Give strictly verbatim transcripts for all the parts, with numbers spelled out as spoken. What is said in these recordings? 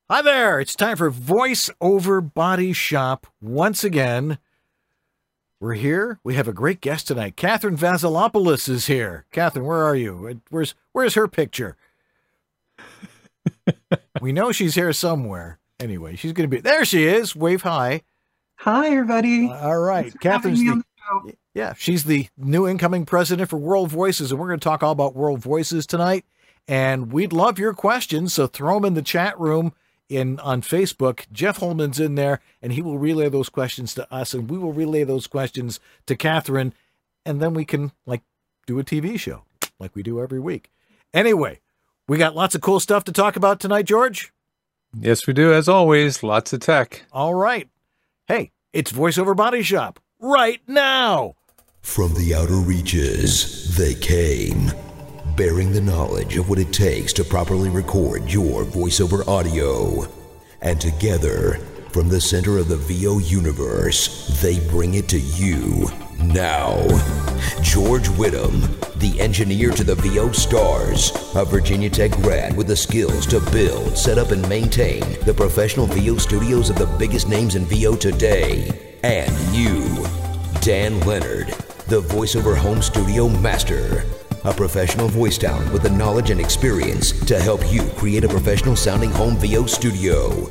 Hi there. It's time for Voice Over Body Shop once again. We're here. We have a great guest tonight. Catherine Vasilopoulos is here. Catherine, where are you? Where's where's her picture? We know she's here somewhere. Anyway, she's going to be there. She is. Wave hi. Hi, everybody. Uh, all right. Catherine's the, the yeah, she's the new incoming president for World Voices, and we're going to talk all about World Voices tonight. And we'd love your questions, so throw them in the chat room. In on Facebook. Jeff Holman's in there, and he will relay those questions to us, and we will relay those questions to Catherine, and then we can, like, do a T V show, like we do every week. Anyway, we got lots of cool stuff to talk about tonight, George. Yes, we do, as always. Lots of tech. All right. Hey, it's Voice Over Body Shop right now. From the outer reaches, they came, bearing the knowledge of what it takes to properly record your voiceover audio. And together, from the center of the V O universe, they bring it to you now. George Whittam, the engineer to the V O stars, a Virginia Tech grad with the skills to build, set up, and maintain the professional V O studios of the biggest names in V O today. And you, Dan Leonard, the voiceover home studio master. A professional voice talent with the knowledge and experience to help you create a professional sounding home V O studio.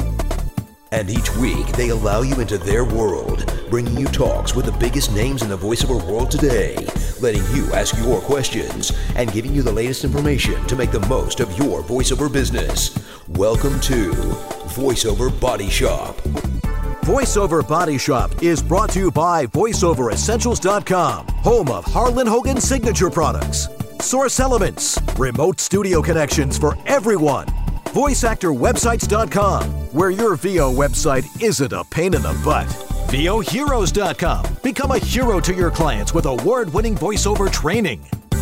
And each week, they allow you into their world, bringing you talks with the biggest names in the voiceover world today, letting you ask your questions, and giving you the latest information to make the most of your voiceover business. Welcome to Voiceover Body Shop. Voiceover Body Shop is brought to you by voice over essentials dot com, home of Harlan Hogan signature products. Source Elements, remote studio connections for everyone. voice actor websites dot com, where your V O website isn't a pain in the butt. V O heroes dot com, become a hero to your clients with award-winning voiceover training.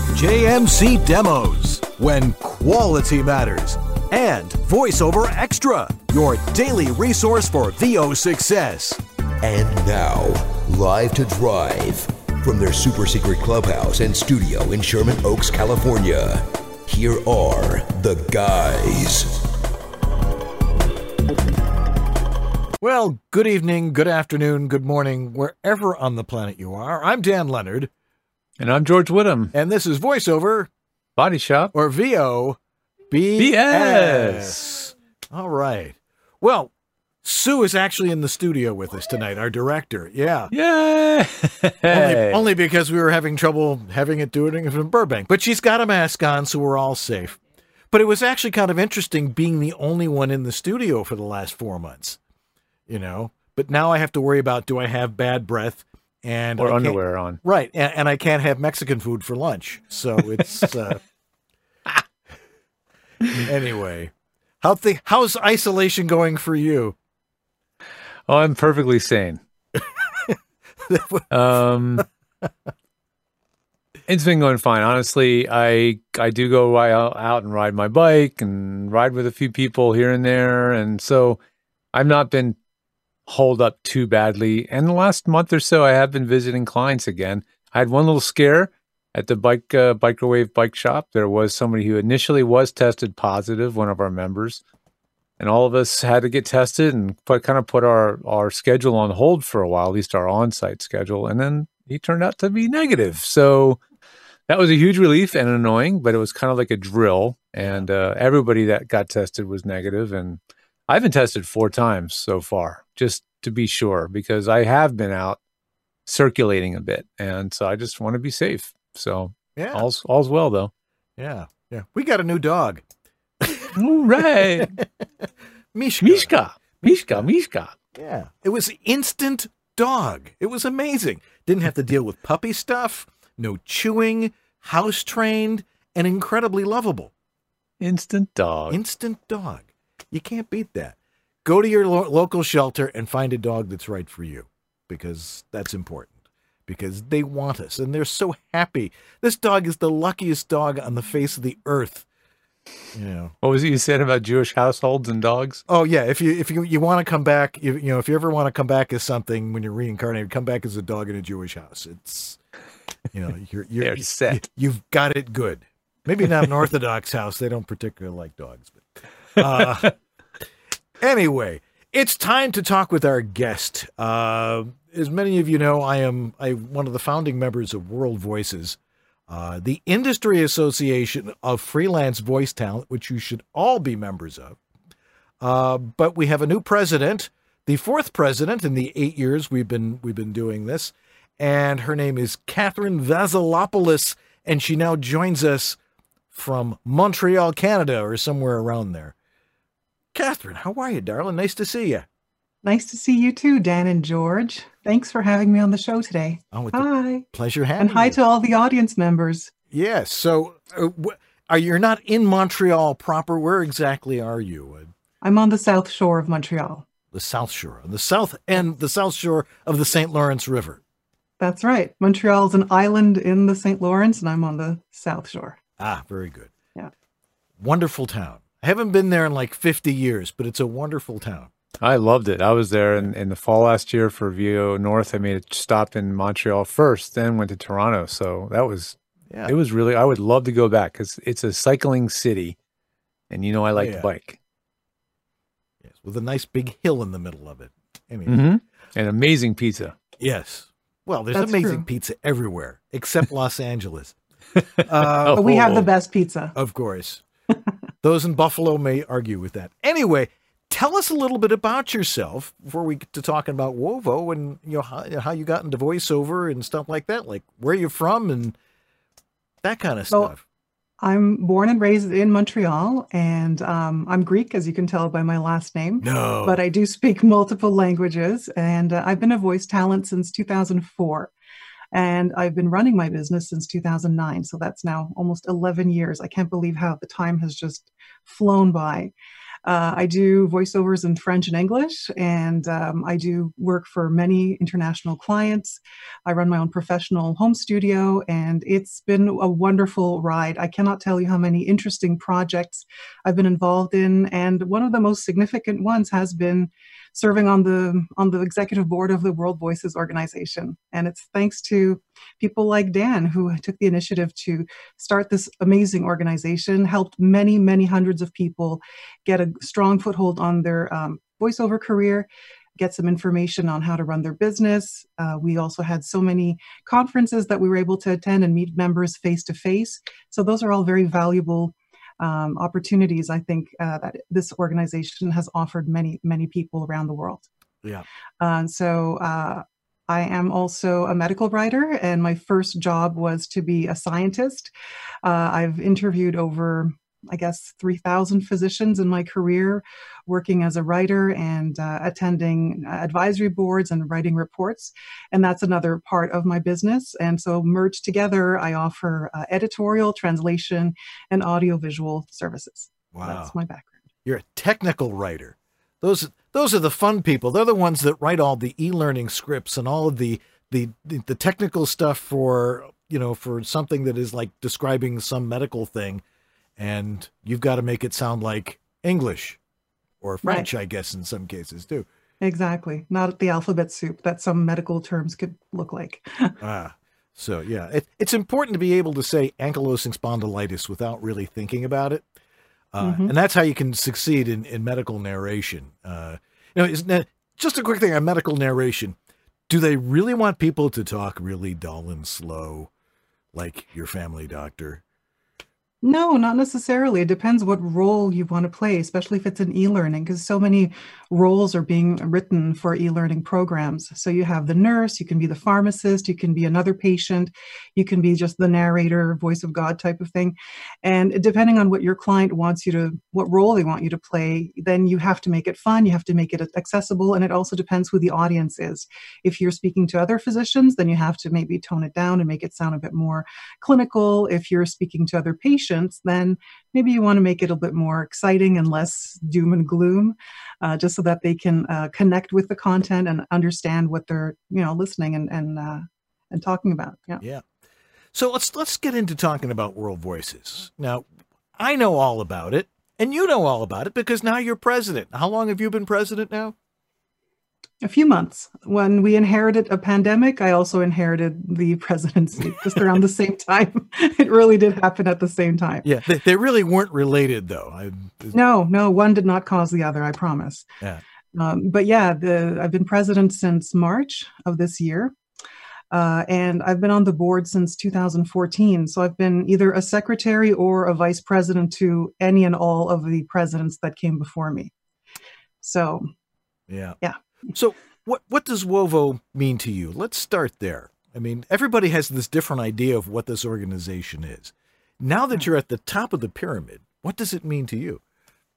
J M C Demos, when quality matters. And VoiceOver Extra, your daily resource for V O success. And now, live to drive from their super secret clubhouse and studio in Sherman Oaks, California. Here are the guys. Well, good evening, good afternoon, good morning, wherever on the planet you are. I'm Dan Leonard. And I'm George Whittam. And this is Voiceover Body Shop. Or V O B S. All right. Well, Sue is actually in the studio with us tonight, our director. Yeah. Yay! only, only because we were having trouble having it doing it from Burbank. But she's got a mask on, so we're all safe. But it was actually kind of interesting being the only one in the studio for the last four months. You know? But now I have to worry about, do I have bad breath? And or I underwear on. Right. And, and I can't have Mexican food for lunch. So it's... Uh, anyway, how th- how's isolation going for you? Oh, I'm perfectly sane. um, it's been going fine. Honestly, I I do go out and ride my bike and ride with a few people here and there. And so I've not been holed up too badly. And the last month or so, I have been visiting clients again. I had one little scare. At the bike uh, Bikerwave bike shop, there was somebody who initially was tested positive, one of our members, and all of us had to get tested and put, kind of put our, our schedule on hold for a while, at least our on-site schedule, and then he turned out to be negative. So that was a huge relief and annoying, but it was kind of like a drill, and uh, everybody that got tested was negative, and I've been tested four times so far, just to be sure, because I have been out circulating a bit, and so I just want to be safe. So yeah, all's, all's well, though. Yeah, yeah. We got a new dog. All right. Mishka. Mishka. Mishka. Mishka. Yeah. It was instant dog. It was amazing. Didn't have to deal with puppy stuff, no chewing, house trained, and incredibly lovable. Instant dog. Instant dog. You can't beat that. Go to your lo- local shelter and find a dog that's right for you, because that's important. Because they want us, and they're so happy. This dog is the luckiest dog on the face of the earth. You know. What was it you said about Jewish households and dogs? Oh yeah, if you if you you want to come back, you, you know, if you ever want to come back as something when you're reincarnated, come back as a dog in a Jewish house. It's, you know, you're you're They're set. You, you've got it good. Maybe not an Orthodox house; they don't particularly like dogs. But uh, Anyway, it's time to talk with our guest. Uh, as many of you know, I am I one of the founding members of World Voices, uh, the industry association of freelance voice talent, which you should all be members of. Uh, but we have a new president, the fourth president in the eight years we've been we've been doing this, and her name is Catherine Vasilopoulos, and she now joins us from Montreal, Canada, or somewhere around there. Catherine, how are you, darling? Nice to see you. Nice to see you too, Dan and George. Thanks for having me on the show today. Oh, hi. Pleasure having you. And hi you. to all the audience members. Yes. So uh, wh- are you not in Montreal proper? Where exactly are you? Uh, I'm on the South Shore of Montreal. The South Shore, the south end, the South Shore of the Saint Lawrence River. That's right. Montreal is an island in the Saint Lawrence, and I'm on the South Shore. Ah, very good. Yeah. Wonderful town. I haven't been there in like fifty years, but it's a wonderful town. I loved it. I was there in, in the fall last year for V O North. I made a stop in Montreal first, then went to Toronto. So that was, yeah. It was really, I would love to go back because it's a cycling city. And you know, I like oh, yeah. to bike. Yes, with a nice big hill in the middle of it. I mean, mm-hmm. And amazing pizza. Yes. Well, there's That's amazing true. pizza everywhere except Los Angeles. Uh, but we have the best pizza. Of course. Those in Buffalo may argue with that. Anyway, tell us a little bit about yourself before we get to talking about WOVO and you know how, how you got into voiceover and stuff like that, like where you're from and that kind of so, stuff. I'm born and raised in Montreal, and um, I'm Greek, as you can tell by my last name. No. But I do speak multiple languages, and uh, I've been a voice talent since two thousand four. And I've been running my business since two thousand nine. So that's now almost eleven years. I can't believe how the time has just flown by. Uh, I do voiceovers in French and English, and um, I do work for many international clients. I run my own professional home studio, and it's been a wonderful ride. I cannot tell you how many interesting projects I've been involved in, and one of the most significant ones has been serving on the on the executive board of the World Voices organization. And it's thanks to people like Dan, who took the initiative to start this amazing organization, helped many, many hundreds of people get a strong foothold on their um, voiceover career, get some information on how to run their business. Uh, we also had so many conferences that we were able to attend and meet members face to face. So those are all very valuable Um, opportunities, I think, uh, that this organization has offered many, many people around the world. Yeah. Uh, so uh, I am also a medical writer, and my first job was to be a scientist. Uh, I've interviewed over, I guess, three thousand physicians in my career, working as a writer and uh, attending advisory boards and writing reports. And that's another part of my business. And so merged together, I offer uh, editorial, translation, and audiovisual services. Wow. That's my background. You're a technical writer. Those those are the fun people. They're the ones that write all the e-learning scripts and all of the the the technical stuff for, you know, for something that is like describing some medical thing. And you've got to make it sound like English or French, right. I guess, in some cases, too. Exactly. Not the alphabet soup that some medical terms could look like. ah, so, yeah, it, it's important to be able to say ankylosing spondylitis without really thinking about it. Uh, mm-hmm. And that's how you can succeed in, in medical narration. Uh, you know, isn't that, just a quick thing on medical narration. Do they really want people to talk really dull and slow like your family doctor? No, not necessarily. It depends what role you want to play, especially if it's an e-learning, because so many roles are being written for e-learning programs. So you have the nurse, you can be the pharmacist, you can be another patient, you can be just the narrator, voice of God type of thing. And depending on what your client wants you to, what role they want you to play, then you have to make it fun, you have to make it accessible, and it also depends who the audience is. If you're speaking to other physicians, then you have to maybe tone it down and make it sound a bit more clinical. If you're speaking to other patients, then maybe you want to make it a bit more exciting and less doom and gloom, uh, just so that they can uh, connect with the content and understand what they're, you know, listening and and uh, and talking about. Yeah. Yeah. So let's let's get into talking about World Voices. Now, I know all about it, and you know all about it because now you're president. How long have you been president now? A few months. When we inherited a pandemic, I also inherited the presidency just around the same time. It really did happen at the same time. Yeah, they, they really weren't related, though. I, no, no, one did not cause the other, I promise. Yeah. Um, but yeah, the, I've been president since March of this year. Uh, and I've been on the board since two thousand fourteen. So I've been either a secretary or a vice president to any and all of the presidents that came before me. So, yeah. Yeah. So what, what does WOVO mean to you? Let's start there. I mean, everybody has this different idea of what this organization is. Now that you're at the top of the pyramid, what does it mean to you?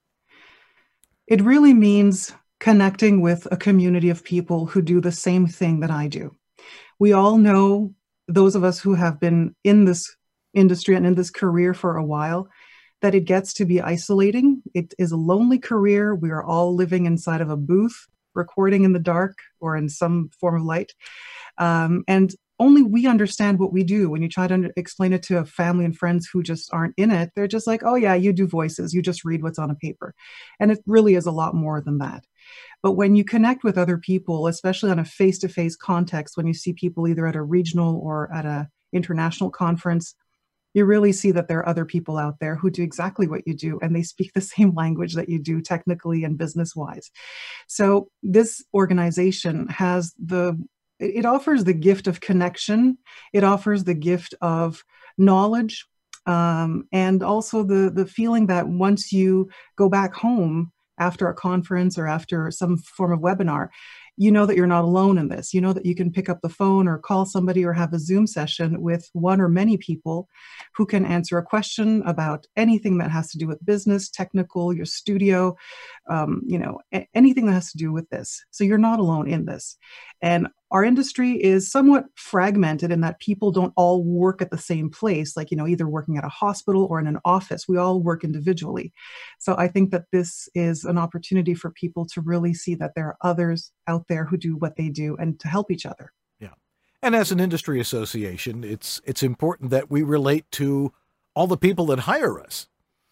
It really means connecting with a community of people who do the same thing that I do. We all know, those of us who have been in this industry and in this career for a while, that it gets to be isolating. It is a lonely career. We are all living inside of a booth, recording in the dark or in some form of light. Um, and only we understand what we do. When you try to explain it to a family and friends who just aren't in it, they're just like, oh yeah, you do voices. You just read what's on a paper. And it really is a lot more than that. But when you connect with other people, especially on a face-to-face context, when you see people either at a regional or at an international conference, you really see that there are other people out there who do exactly what you do, and they speak the same language that you do technically and business-wise. So this organization has the, it offers the gift of connection. It offers the gift of knowledge, um, and also the, the feeling that once you go back home after a conference or after some form of webinar, you know that you're not alone in this. You know that you can pick up the phone or call somebody or have a Zoom session with one or many people who can answer a question about anything that has to do with business, technical, your studio, um, you know, a- anything that has to do with this. So you're not alone in this. And our industry is somewhat fragmented in that people don't all work at the same place, like, you know, either working at a hospital or in an office. We all work individually. So I think that this is an opportunity for people to really see that there are others out there who do what they do and to help each other. Yeah. And as an industry association, it's it's important that we relate to all the people that hire us.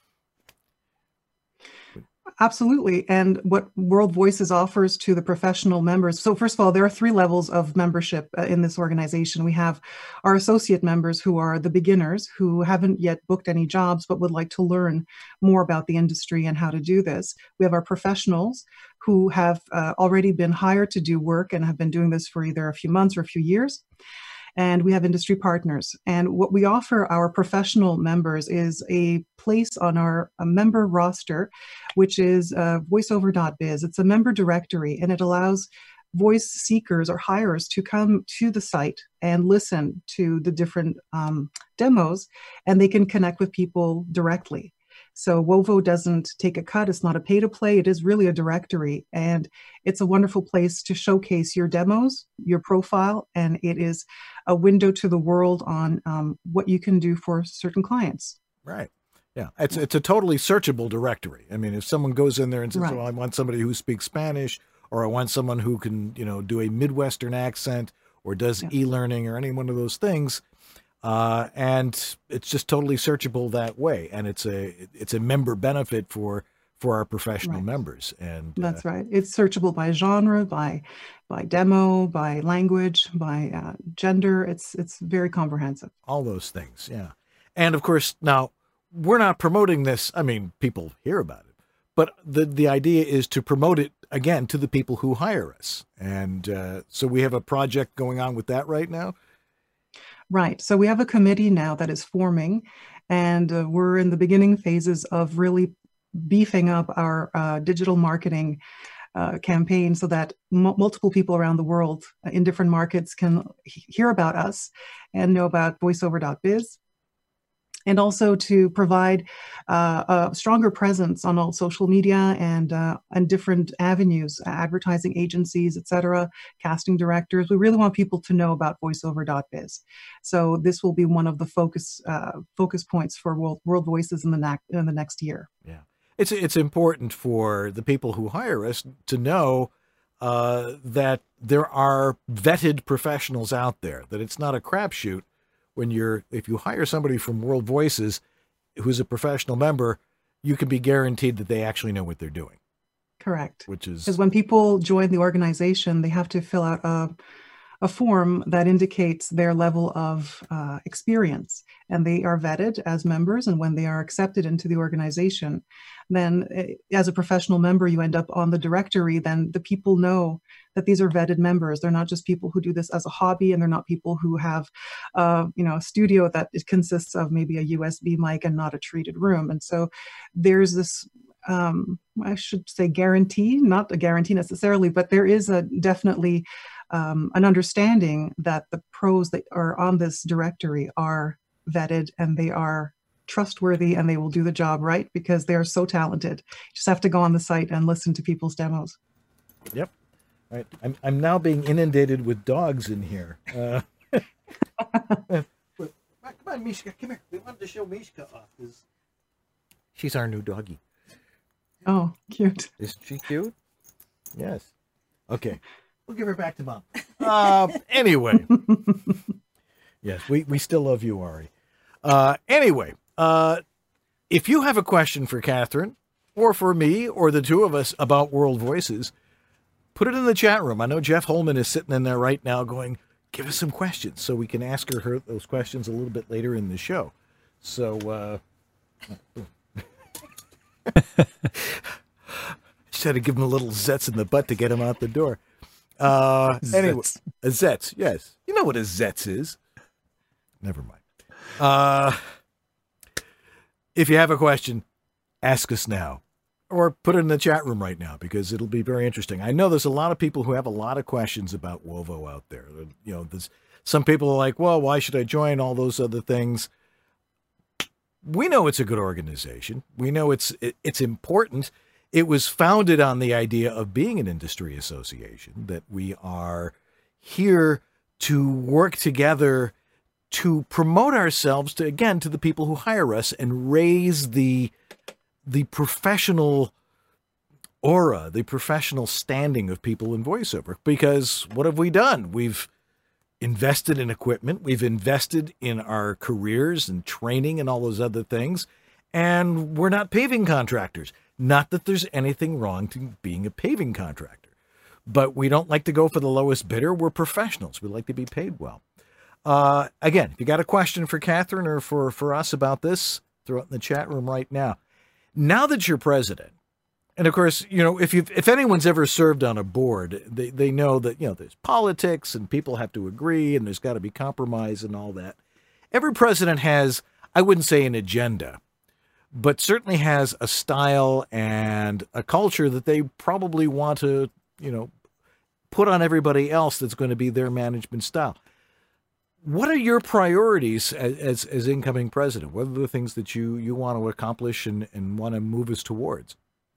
Absolutely. And what World Voices offers to the professional members. So first of all, there are three levels of membership uh, in this organization. We have our associate members, who are the beginners, who haven't yet booked any jobs, but would like to learn more about the industry and how to do this. We have our professionals, who have uh, already been hired to do work and have been doing this for either a few months or a few years. And we have industry partners. And what we offer our professional members is a place on our a member roster, which is uh, voiceover dot biz. It's a member directory, and it allows voice seekers or hirers to come to the site and listen to the different um, demos, and they can connect with people directly. So WOVO doesn't take a cut. It's not a pay to play. It is really a directory, and it's a wonderful place to showcase your demos, your profile, and it is a window to the world on um, what you can do for certain clients. Right. Yeah. It's, it's a totally searchable directory. I mean, if someone goes in there and says, Right. well, I want somebody who speaks Spanish, or I want someone who can, you know, do a Midwestern accent or does Yeah. e-learning or any one of those things, Uh, and it's just totally searchable that way. And it's a, it's a member benefit for, for our professional Right. members. And That's uh, right. It's searchable by genre, by by demo, by language, by uh, gender. It's it's very comprehensive. all those things. Yeah. And of course, now we're not promoting this. I mean, people hear about it, but the, the idea is to promote it again to the people who hire us. And uh, so we have a project going on with that right now. Right. So we have a committee now that is forming, and uh, we're in the beginning phases of really beefing up our uh, digital marketing uh, campaign so that m- multiple people around the world uh, in different markets can he- hear about us and know about voiceover dot biz. And also to provide uh, a stronger presence on all social media and uh, and different avenues, advertising agencies, et cetera, casting directors. We really want people to know about voiceover dot biz. So this will be one of the focus uh, focus points for World, World Voices in the, na- in the next year. Yeah. It's, it's important for the people who hire us to know uh, that there are vetted professionals out there, that it's not a crapshoot. When you're, if you hire somebody from World Voices who's a professional member, you can be guaranteed that they actually know what they're doing. Correct. Which is... Because when people join the organization, they have to fill out a, a form that indicates their level of uh, experience. And they are vetted as members. And when they are accepted into the organization, then as a professional member, you end up on the directory. Then the people know that these are vetted members. They're not just people who do this as a hobby, and they're not people who have, uh, you know, a studio that it consists of maybe a U S B mic and not a treated room. And so there's this, um, I should say guarantee, not a guarantee necessarily, but there is a definitely um, an understanding that the pros that are on this directory are vetted and they are trustworthy and they will do the job right because they are so talented. You just have to go on the site and listen to people's demos. Yep. All right. I'm, I'm now being inundated with dogs in here. Uh, come on, Mishka, come here. We wanted to show Mishka off. This... She's our new doggie. Oh, cute. Isn't she cute? Yes. Okay. We'll give her back to Mom. Uh, anyway. Yes, we, we still love you, Ari. Uh, anyway, uh, if you have a question for Catherine or for me or the two of us about World Voices, put it in the chat room. I know Jeff Holman is sitting in there right now going, give us some questions so we can ask her, her those questions a little bit later in the show. So, uh, just had to give him a little zets in the butt to get him out the door. Uh, anyway, a zets, yes. You know what a zets is. Never mind. Uh, if you have a question, ask us now or put it in the chat room right now because it'll be very interesting. I know there's a lot of people who have a lot of questions about Wovo out there. You know, there's some people are like, well, why should I join all those other things? We know it's a good organization. We know it's, it, it's important. It was founded on the idea of being an industry association, that we are here to work together to promote ourselves to, again, to the people who hire us and raise the, the professional aura, the professional standing of people in voiceover. Because what have we done? We've invested in equipment. We've invested in our careers and training and all those other things. And we're not paving contractors. Not that there's anything wrong to being a paving contractor, but we don't like to go for the lowest bidder. We're professionals. We like to be paid well. Uh, again, if you got a question for Catherine or for, for us about this, throw it in the chat room right now. Now that you're president, and of course, you know, if you if anyone's ever served on a board, they, they know that, you know, there's politics and people have to agree and there's got to be compromise and all that. Every president has, I wouldn't say an agenda, but certainly has a style and a culture that they probably want to, you know, put on everybody else that's going to be their management style. What are your priorities as, as, as incoming president? What are the things that you, you want to accomplish and, and want to move us towards?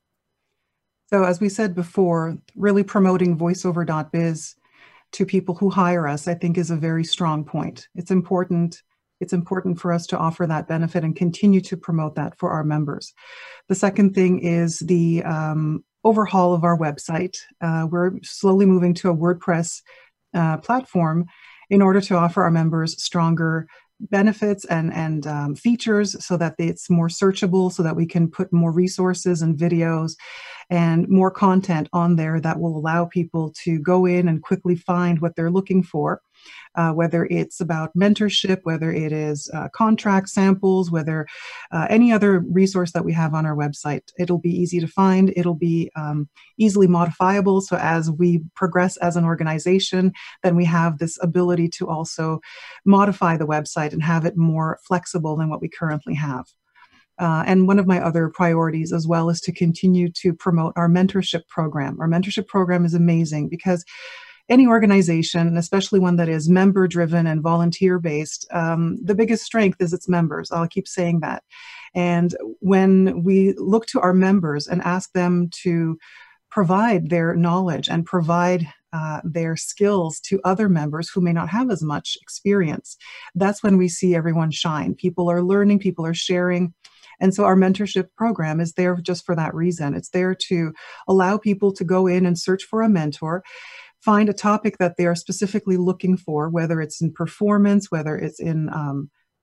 So as we said before, really promoting voiceover dot biz to people who hire us, I think is a very strong point. It's important. It's important for us to offer that benefit and continue to promote that for our members. The second thing is the um, overhaul of our website. Uh, we're slowly moving to a WordPress uh, platform in order to offer our members stronger benefits and, and um, features so that it's more searchable, so that we can put more resources and videos and more content on there that will allow people to go in and quickly find what they're looking for. Uh, whether it's about mentorship, whether it is uh, contract samples, whether uh, any other resource that we have on our website. It'll be easy to find. It'll be um, easily modifiable. So as we progress as an organization, then we have this ability to also modify the website and have it more flexible than what we currently have. Uh, and one of my other priorities as well is to continue to promote our mentorship program. Our mentorship program is amazing because any organization, especially one that is member-driven and volunteer-based, um, the biggest strength is its members. I'll keep saying that. And when we look to our members and ask them to provide their knowledge and provide uh, their skills to other members who may not have as much experience, that's when we see everyone shine. People are learning, people are sharing. And so our mentorship program is there just for that reason. It's there to allow people to go in and search for a mentor, find a topic that they are specifically looking for, whether it's in performance, whether it's in um,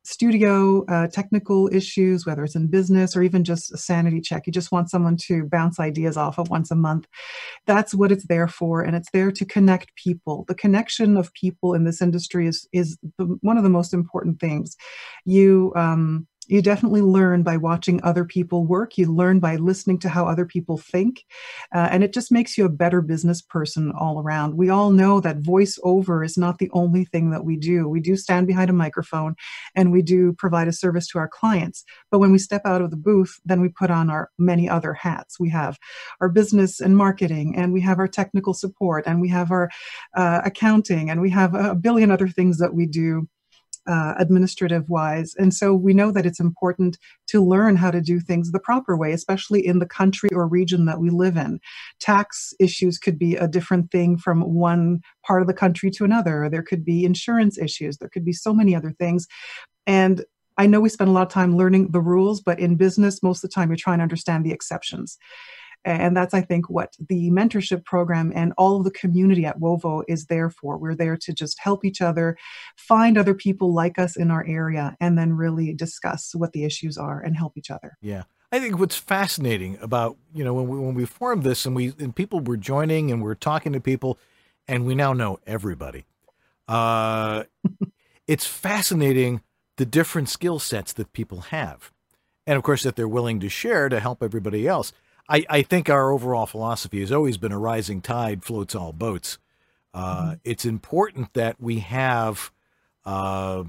studio uh, technical issues, whether it's in business or even just a sanity check. You just want someone to bounce ideas off of once a month. That's what it's there for, and it's there to connect people. The connection of people in this industry is is the, one of the most important things. You um, You definitely learn by watching other people work. You learn by listening to how other people think. Uh, and it just makes you a better business person all around. We all know that voiceover is not the only thing that we do. We do stand behind a microphone and we do provide a service to our clients. But when we step out of the booth, then we put on our many other hats. We have our business and marketing, and we have our technical support, and we have our uh, accounting, and we have a billion other things that we do Uh, administrative wise. And so we know that it's important to learn how to do things the proper way, especially in the country or region that we live in. Tax issues could be a different thing from one part of the country to another. There could be insurance issues. There could be so many other things. And I know we spend a lot of time learning the rules, but in business, most of the time you're trying to understand the exceptions. And that's, I think, what the mentorship program and all of the community at WOVO is there for. We're there to just help each other, find other people like us in our area, and then really discuss what the issues are and help each other. Yeah. I think what's fascinating about, you know, when we, when we formed this and we, and people were joining and we're talking to people and we now know everybody. Uh, it's fascinating the different skill sets that people have. And of course, that they're willing to share to help everybody else. I, I think our overall philosophy has always been a rising tide floats all boats. Uh, mm-hmm. It's important that we have, uh,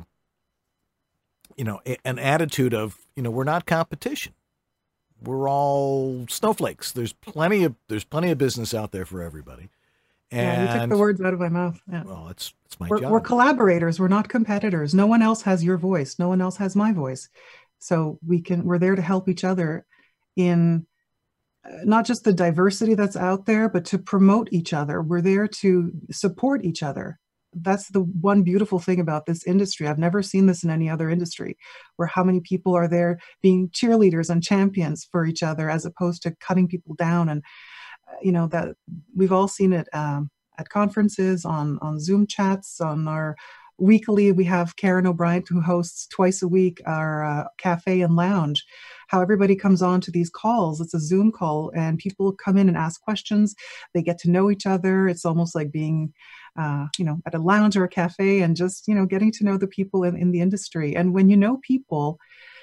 you know, a, an attitude of, you know, we're not competition. We're all snowflakes. There's plenty of there's plenty of business out there for everybody. And, yeah, you took the words out of my mouth. Yeah. Well, it's it's my we're, job. We're collaborators. We're not competitors. No one else has your voice. No one else has my voice. So we can. We're there to help each other in. Not just the diversity that's out there, but to promote each other. We're there to support each other. That's the one beautiful thing about this industry. I've never seen this in any other industry, where how many people are there being cheerleaders and champions for each other, as opposed to cutting people down. And, you know, that we've all seen it um, at conferences, on, on Zoom chats, on our weekly. We have Karen O'Brien, who hosts twice a week our uh, cafe and lounge. How everybody comes on to these calls. It's a Zoom call, and people come in and ask questions. They get to know each other. It's almost like being, uh, you know, at a lounge or a cafe, and just, you know, getting to know the people in, in the industry. And when you know people,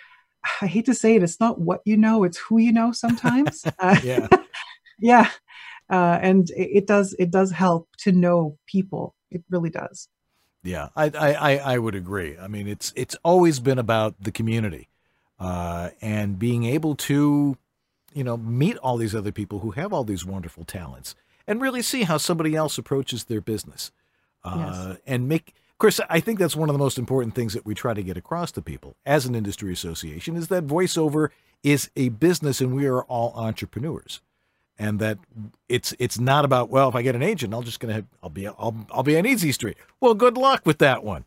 I hate to say it, it's not what you know, it's who you know sometimes. Uh, yeah. yeah. Uh, and it, it does, it does help to know people. It really does. Yeah, I, I, I would agree. I mean, it's, it's always been about the community. Uh, and being able to, you know, meet all these other people who have all these wonderful talents and really see how somebody else approaches their business. Uh, yes. And make, of course, I think that's one of the most important things that we try to get across to people as an industry association, is that voiceover is a business and we are all entrepreneurs. And that it's it's not about, well, if I get an agent, I'll just gonna have, I'll be I'll I'll be on Easy Street. Well, good luck with that one.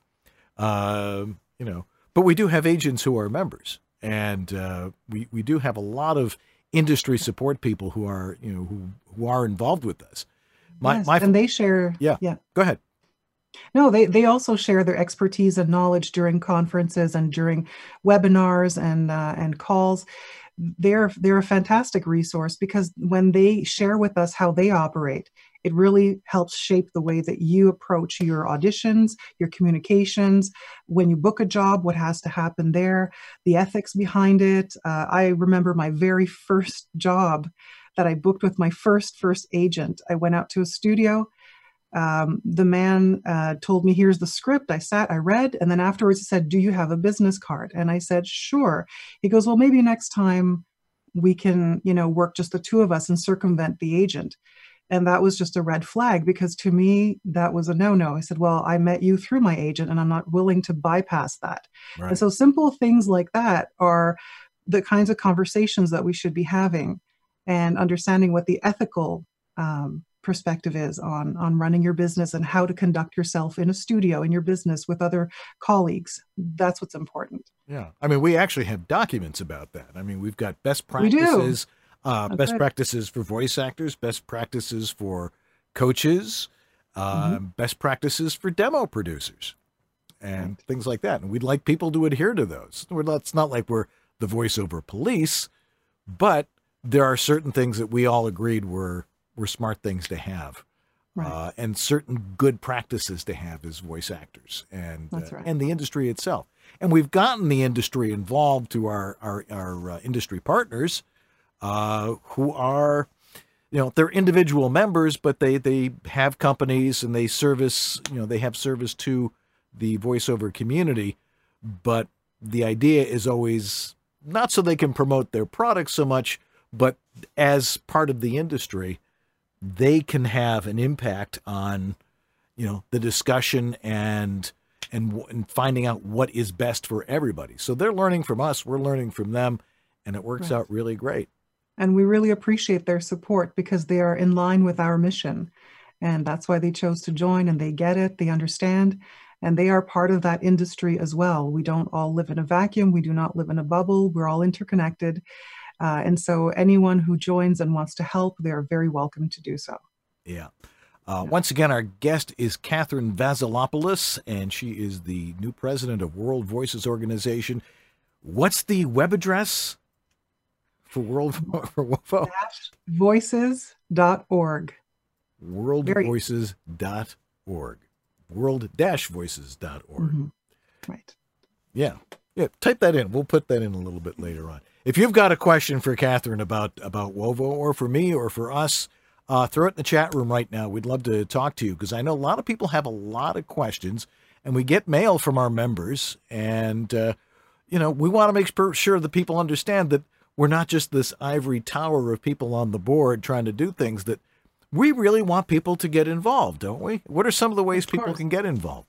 Uh, you know, but we do have agents who are members. And uh, we, we do have a lot of industry support people who are, you know, who, who are involved with this. My, yes, my, and they share. Yeah. Yeah. Go ahead. No, they, they also share their expertise and knowledge during conferences and during webinars and uh, and calls. They're they're a fantastic resource, because when they share with us how they operate, it really helps shape the way that you approach your auditions, your communications, when you book a job, what has to happen there, the ethics behind it. Uh, I remember my very first job that I booked with my first, first agent. I went out to a studio. Um, the man uh, told me, here's the script. I sat, I read, and then afterwards he said, do you have a business card? And I said, sure. He goes, well, maybe next time we can, you know, work just the two of us and circumvent the agent. And that was just a red flag, because to me, that was a no-no. I said, well, I met you through my agent and I'm not willing to bypass that. Right. And so simple things like that are the kinds of conversations that we should be having, and understanding what the ethical um, perspective is on, on running your business and how to conduct yourself in a studio, in your business with other colleagues. That's what's important. Yeah. I mean, we actually have documents about that. I mean, we've got best practices. Uh, best good. practices for voice actors, best practices for coaches, uh, mm-hmm. best practices for demo producers. and right. things like that. And we'd like people to adhere to those. We're not, it's not like we're the voiceover police, but there are certain things that we all agreed were, were smart things to have. Right. Uh, and certain good practices to have as voice actors and, uh, right. and the industry itself. And we've gotten the industry involved to our, our, our uh, industry partners uh, who are, you know, they're individual members, but they, they have companies and they service, you know, they have service to the voiceover community. But the idea is always not so they can promote their products so much, but as part of the industry, they can have an impact on, you know, the discussion and, and, and finding out what is best for everybody. So they're learning from us, we're learning from them, and it works right. out really great. And we really appreciate their support because they are in line with our mission. And that's why they chose to join, and they get it, they understand, and they are part of that industry as well. We don't all live in a vacuum. We do not live in a bubble. We're all interconnected. Uh, and so anyone who joins and wants to help, they're very welcome to do so. Yeah. Uh, yeah. Once again, our guest is Catherine Vasilopoulos, and she is the new president of World Voices Organization. What's the web address for World for W O F O? voices dot org. world voices dot org. world voices dot org. Mm-hmm. Right. Yeah. Yeah. Type that in. We'll put that in a little bit later on. If you've got a question for Catherine about, about W O V O or for me or for us, uh, throw it in the chat room right now. We'd love to talk to you because I know a lot of people have a lot of questions, and we get mail from our members. And, uh, you know, we want to make sure that people understand that we're not just this ivory tower of people on the board trying to do things, that we really want people to get involved, don't we? What are some of the ways of people can get involved?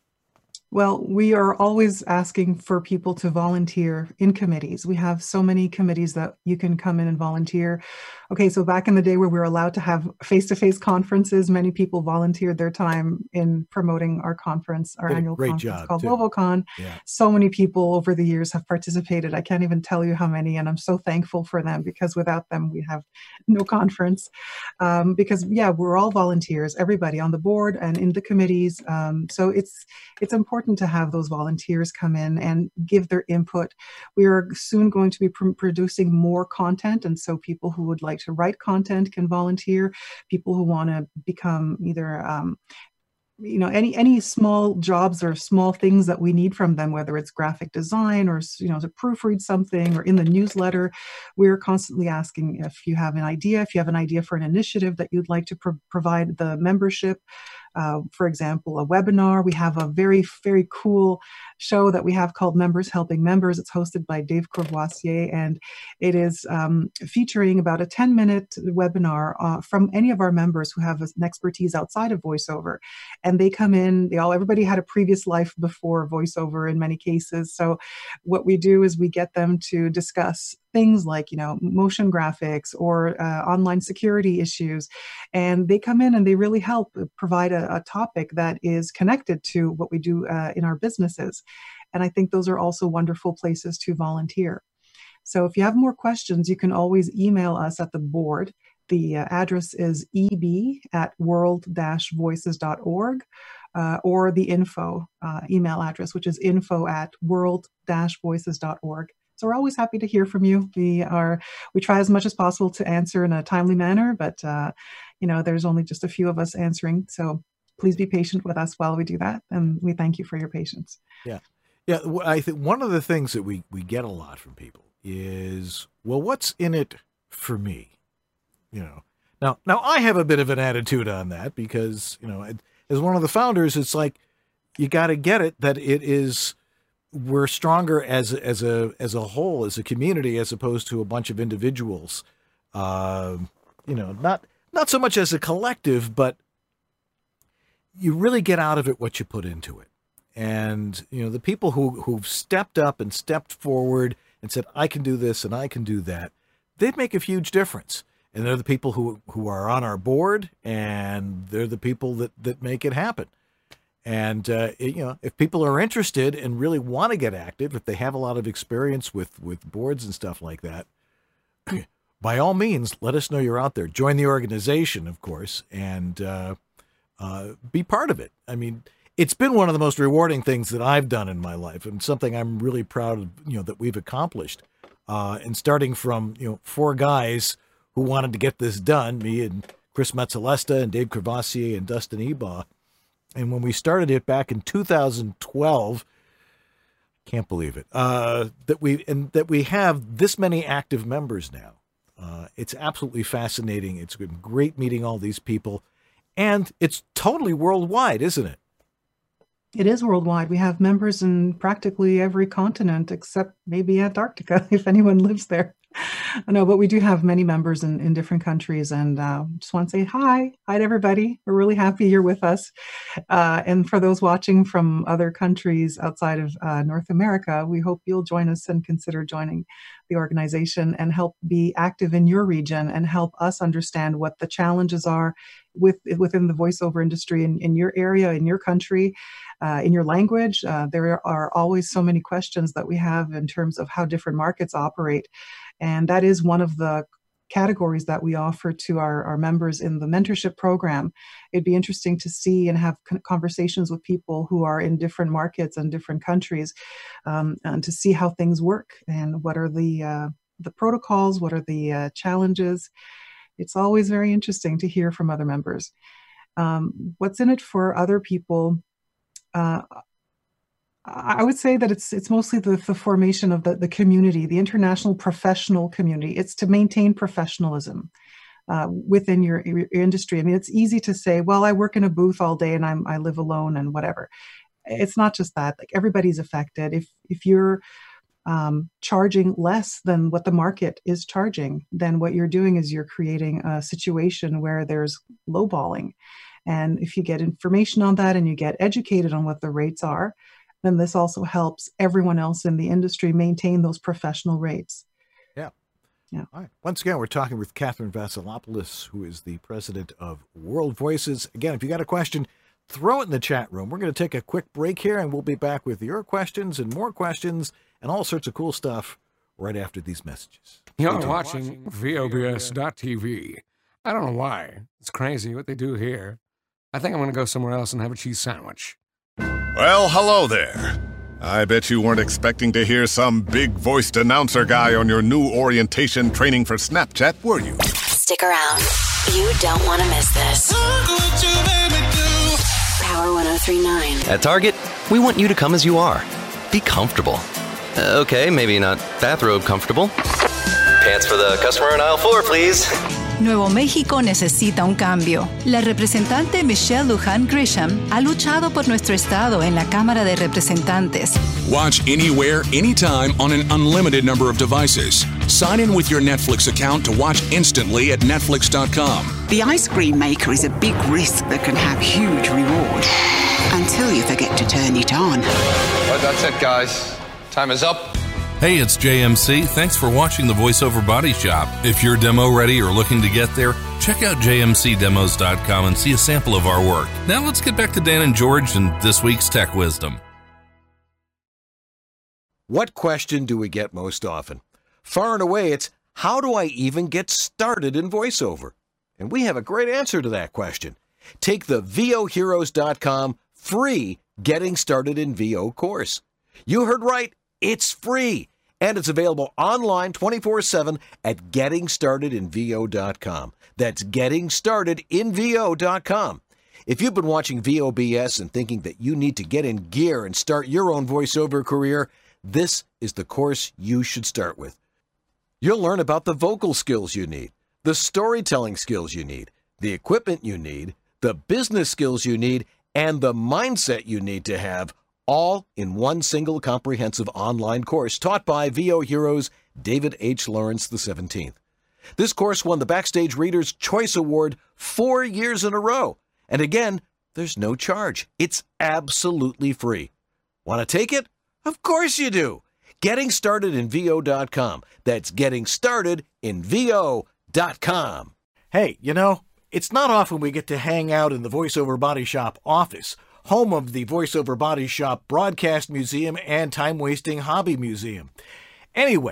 Well, we are always asking for people to volunteer in committees. We have so many committees that you can come in and volunteer. Okay, so back in the day where we were allowed to have face-to-face conferences, many people volunteered their time in promoting our conference, our annual conference called WovoCon. Yeah. So many people over the years have participated. I can't even tell you how many, and I'm so thankful for them because without them, we have no conference. Um, because yeah, we're all volunteers, everybody on the board and in the committees. Um, so it's it's important to have those volunteers come in and give their input. We are soon going to be pr producing more content, and so people who would like to write content can volunteer. People who want to become either um, you know, any any small jobs or small things that we need from them, whether it's graphic design or, you know, to proofread something or in the newsletter, we're constantly asking if you have an idea, if you have an idea for an initiative that you'd like to pro provide the membership. Uh, for example, a webinar. We have a very, very cool show that we have called Members Helping Members. It's hosted by Dave Courvoisier, and it is um, featuring about a ten minute webinar uh, from any of our members who have an expertise outside of voiceover. And they come in, they all, everybody had a previous life before voiceover in many cases. So what we do is we get them to discuss things like, you know, motion graphics or uh, online security issues. And they come in and they really help provide a, a topic that is connected to what we do uh, in our businesses. And I think those are also wonderful places to volunteer. So if you have more questions, you can always email us at the board. The uh, address is e b at world dash voices dot org uh, or the info uh, email address, which is info at world dash voices dot org. So we're always happy to hear from you. We are, we try as much as possible to answer in a timely manner, but uh, you know, there's only just a few of us answering. So please be patient with us while we do that. And we thank you for your patience. Yeah. Yeah. I think one of the things that we, we get a lot from people is, well, what's in it for me? You know, now, now I have a bit of an attitude on that because, you know, as one of the founders, it's like, you got to get it that it is, we're stronger as, as a, as a whole, as a community, as opposed to a bunch of individuals. Uh, you know, not, not so much as a collective, but you really get out of it what you put into it. And, you know, the people who, who've stepped up and stepped forward and said, I can do this and I can do that, they'd make a huge difference. And they're the people who, who are on our board, and they're the people that, that make it happen. And, uh, it, you know, if people are interested and really want to get active, if they have a lot of experience with, with boards and stuff like that, by all means, let us know you're out there. Join the organization, of course, and uh, uh, be part of it. I mean, it's been one of the most rewarding things that I've done in my life, and something I'm really proud of, you know, that we've accomplished. Uh, and starting from, you know, four guys who wanted to get this done, me and Chris Metzelesta and Dave Crevassier and Dustin Ebaugh. And when we started it back in two thousand twelve, can't believe it, uh, that we and that we have this many active members now. Uh, it's absolutely fascinating. It's been great meeting all these people, and it's totally worldwide, isn't it? It is worldwide. We have members in practically every continent except maybe Antarctica, if anyone lives there. No, but we do have many members in, in different countries, and uh, just want to say hi. Hi to everybody. We're really happy you're with us. Uh, and for those watching from other countries outside of uh, North America, we hope you'll join us and consider joining the organization and help be active in your region and help us understand what the challenges are with within the voiceover industry in, in your area, in your country, uh, in your language. Uh, there are always so many questions that we have in terms of how different markets operate. And that is one of the categories that we offer to our, our members in the mentorship program. It'd be interesting to see and have conversations with people who are in different markets and different countries, um, and to see how things work and what are the, uh, the protocols, what are the uh, challenges. It's always very interesting to hear from other members. Um, what's in it for other people? Uh, I would say that it's it's mostly the, the formation of the, the community, the international professional community. It's to maintain professionalism uh, within your, your industry. I mean, it's easy to say, well, I work in a booth all day and I'm, I live alone and whatever. It's not just that. Like, everybody's affected. If, if you're um, charging less than what the market is charging, then what you're doing is you're creating a situation where there's lowballing. And if you get information on that and you get educated on what the rates are, then this also helps everyone else in the industry maintain those professional rates. Yeah. Yeah. All right. Once again, we're talking with Catherine Vasilopoulos, who is the president of World Voices. Again, if you got a question, throw it in the chat room. We're going to take a quick break here, and we'll be back with your questions and more questions and all sorts of cool stuff right after these messages. You're watching V O B S dot T V. I don't know why. It's crazy what they do here. I think I'm going to go somewhere else and have a cheese sandwich. Well, hello there. I bet you weren't expecting to hear some big-voiced announcer guy on your new orientation training for Snapchat, were you? Stick around. You don't want to miss this. Power one oh three point nine. At Target, we want you to come as you are. Be comfortable. Uh, okay, maybe not bathrobe comfortable. Pants for the customer in aisle four, please. Nuevo México necesita un cambio. La representante Michelle Lujan Grisham ha luchado por nuestro estado en la Cámara de Representantes. Watch anywhere, anytime on an unlimited number of devices. Sign in with your Netflix account to watch instantly at Netflix dot com. The ice cream maker is a big risk that can have huge reward until you forget to turn it on. Well, that's it, guys. Time is up. Hey, it's J M C. Thanks for watching the VoiceOver Body Shop. If you're demo ready or looking to get there, check out J M C demos dot com and see a sample of our work. Now let's get back to Dan and George and this week's Tech Wisdom. What question do we get most often? Far and away, it's, how do I even get started in voiceover? And we have a great answer to that question. Take the V O Heroes dot com free Getting Started in V O course. You heard right. It's free, and it's available online twenty-four seven at Getting Started in V O dot com. That's Getting Started in V O dot com. If you've been watching V O B S and thinking that you need to get in gear and start your own voiceover career, this is the course you should start with. You'll learn about the vocal skills you need, the storytelling skills you need, the equipment you need, the business skills you need, and the mindset you need to have, all in one single comprehensive online course taught by V O Heroes David H. Lawrence the seventeenth. This course won the Backstage Reader's Choice Award four years in a row. And again, there's no charge. It's absolutely free. Want to take it? Of course you do. Getting Started in V O dot com. That's Getting Started in V O dot com. Hey, you know, it's not often we get to hang out in the VoiceOver Body Shop office, home of the VoiceOver Body Shop Broadcast Museum and Time Wasting Hobby Museum. Anyway,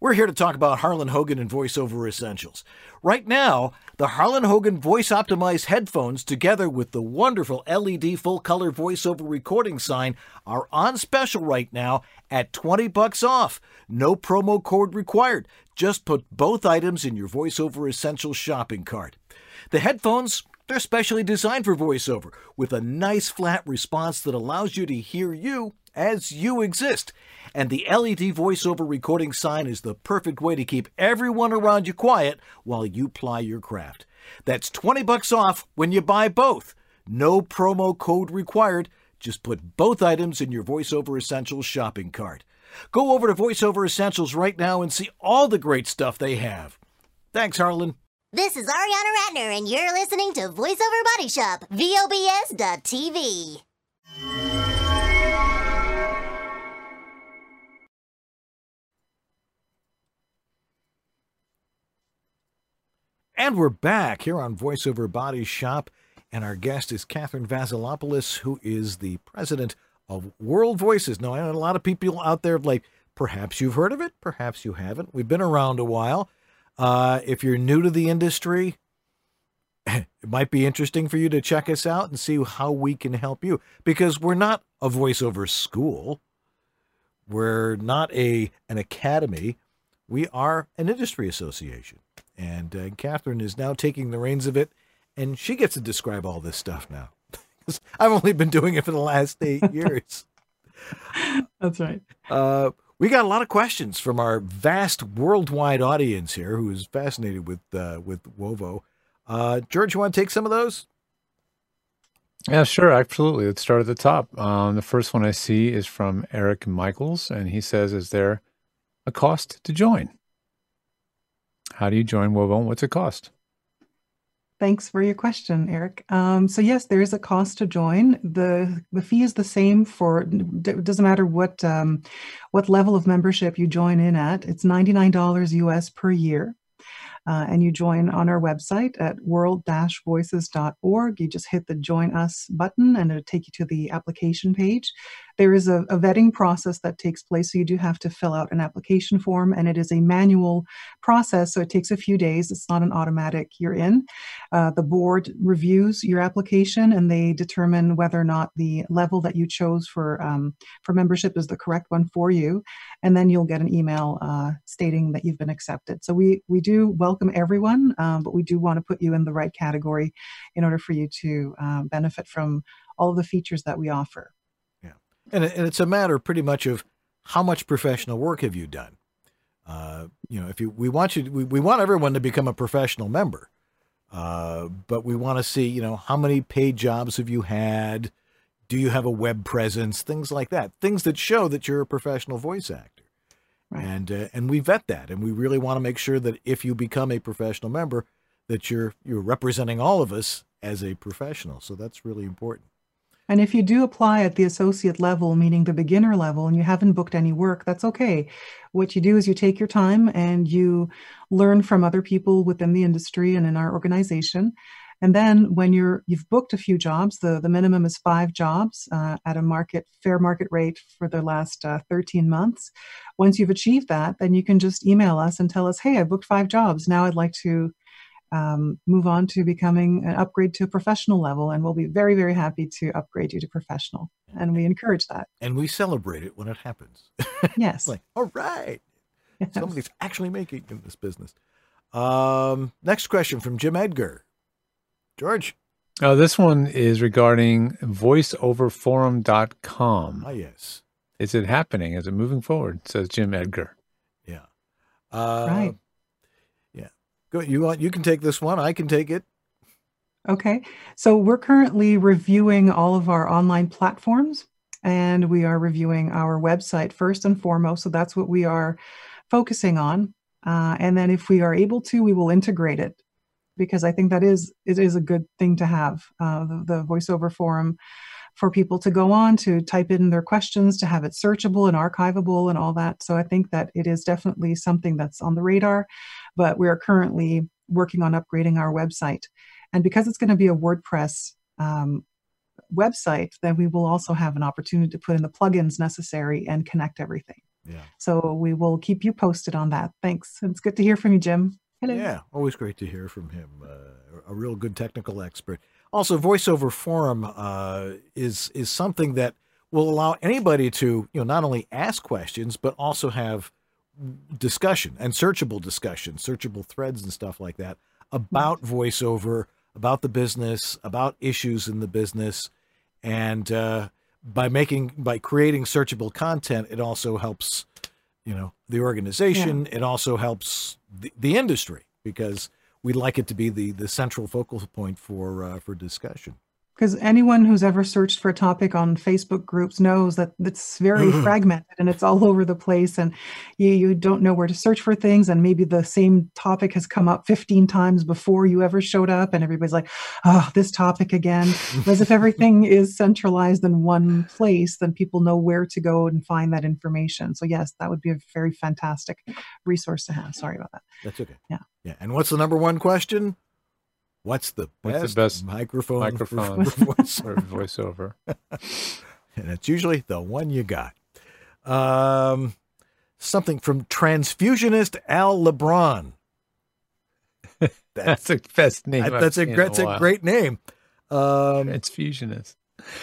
We're here to talk about Harlan Hogan and VoiceOver Essentials. Right now, the Harlan Hogan voice-optimized headphones together with the wonderful L E D full-color VoiceOver recording sign are on special right now at twenty bucks off. No promo code required. Just put both items in your VoiceOver Essentials shopping cart. The headphones, they're specially designed for VoiceOver with a nice flat response that allows you to hear you as you exist. And the L E D VoiceOver recording sign is the perfect way to keep everyone around you quiet while you ply your craft. That's twenty bucks off when you buy both. No promo code required. Just put both items in your VoiceOver Essentials shopping cart. Go over to VoiceOver Essentials right now and see all the great stuff they have. Thanks, Harlan. This is Ariana Ratner, and you're listening to VoiceOver Body Shop, V O B S dot T V. And we're back here on VoiceOver Body Shop, and our guest is Catherine Vasilopoulos, who is the president of World Voices. Now, I know a lot of people out there like, perhaps you've heard of it, perhaps you haven't. We've been around a while. Uh, if you're new to the industry, it might be interesting for you to check us out and see how we can help you, because we're not a voiceover school. We're not a an academy. We are an industry association. And uh, Catherine is now taking the reins of it, and she gets to describe all this stuff now. I've only been doing it for the last eight years. That's right. Uh, we got a lot of questions from our vast worldwide audience here who is fascinated with uh, with Wovo. Uh, George, you want to take some of those? Yeah, sure. Absolutely. Let's start at the top. Um, the first one I see is from Eric Michaels, and he says, is there a cost to join? How do you join Wovo? What's it cost? Thanks for your question, Eric. Um, so yes, there is a cost to join. The the fee is the same for, it doesn't matter what um, what level of membership you join in at. It's ninety-nine dollars U S per year. Uh, and you join on our website at world dash voices dot org. You just hit the Join Us button and it'll take you to the application page. There is a, a vetting process that takes place, so you do have to fill out an application form, and it is a manual process, so it takes a few days. It's not an automatic you're in. Uh, the board reviews your application, and they determine whether or not the level that you chose for, um, for membership is the correct one for you, and then you'll get an email uh, stating that you've been accepted. So we, we do welcome everyone, um, but we do want to put you in the right category in order for you to um, benefit from all of the features that we offer. And it's a matter pretty much of how much professional work have you done. Uh, you know, if you, we want you, we, we want everyone to become a professional member, uh, but we want to see, you know, how many paid jobs have you had? Do you have a web presence? Things like that. Things that show that you're a professional voice actor. Right. And, uh, and we vet that. And we really want to make sure that if you become a professional member, that you're, you're representing all of us as a professional. So that's really important. And if you do apply at the associate level, meaning the beginner level, and you haven't booked any work, that's okay. What you do is you take your time and you learn from other people within the industry and in our organization. And then when you're, you've booked a few jobs, the, the minimum is five jobs uh, at a market, fair market rate for the last uh, thirteen months. Once you've achieved that, then you can just email us and tell us, hey, I booked five jobs. Now I'd like to Um, move on to becoming an upgrade to a professional level, and we'll be very, very happy to upgrade you to professional. And we encourage that. And we celebrate it when it happens. Yes. Like, all right. Yes. Somebody's actually making in this business. Um, next question from Jim Edgar. George? Oh, this one is regarding voice over forum dot com. Ah, yes. Is it happening? Is it moving forward? Says Jim Edgar. Yeah. Uh, right. Go, you want, you can take this one. I can take it. Okay. So we're currently reviewing all of our online platforms, and we are reviewing our website first and foremost. So that's what we are focusing on. Uh, and then if we are able to, we will integrate it, because I think that is, it is a good thing to have, uh, the, the VoiceOver forum for people to go on, to type in their questions, to have it searchable and archivable and all that. So I think that it is definitely something that's on the radar, but we are currently working on upgrading our website. And because it's going to be a WordPress um, website, then we will also have an opportunity to put in the plugins necessary and connect everything. Yeah. So we will keep you posted on that. Thanks. It's good to hear from you, Jim. Hello. Yeah, always great to hear from him. Uh, a real good technical expert. Also, VoiceOver Forum uh, is is something that will allow anybody to, you know, not only ask questions, but also have discussion and searchable discussion, searchable threads and stuff like that about VoiceOver, about the business, about issues in the business. And uh, by making, by creating searchable content, it also helps, you know, the organization. Yeah. It also helps the, the industry, because we'd like it to be the, the central focal point for, uh, for discussion. Because anyone who's ever searched for a topic on Facebook groups knows that it's very mm-hmm. fragmented and it's all over the place, and you, you don't know where to search for things, and maybe the same topic has come up fifteen times before you ever showed up, and everybody's like, oh, this topic again. Whereas if everything is centralized in one place, then people know where to go and find that information. So yes, that would be a very fantastic resource to have. Sorry about that. That's okay. Yeah. Yeah. And what's the number one question? What's the best, What's the best microphone, microphone for, voice for VoiceOver? And it's usually the one you got. Um, something from Transfusionist Al LeBron. That's, that's a best name. That, that's a, a that's a, a great name. Um, Transfusionist.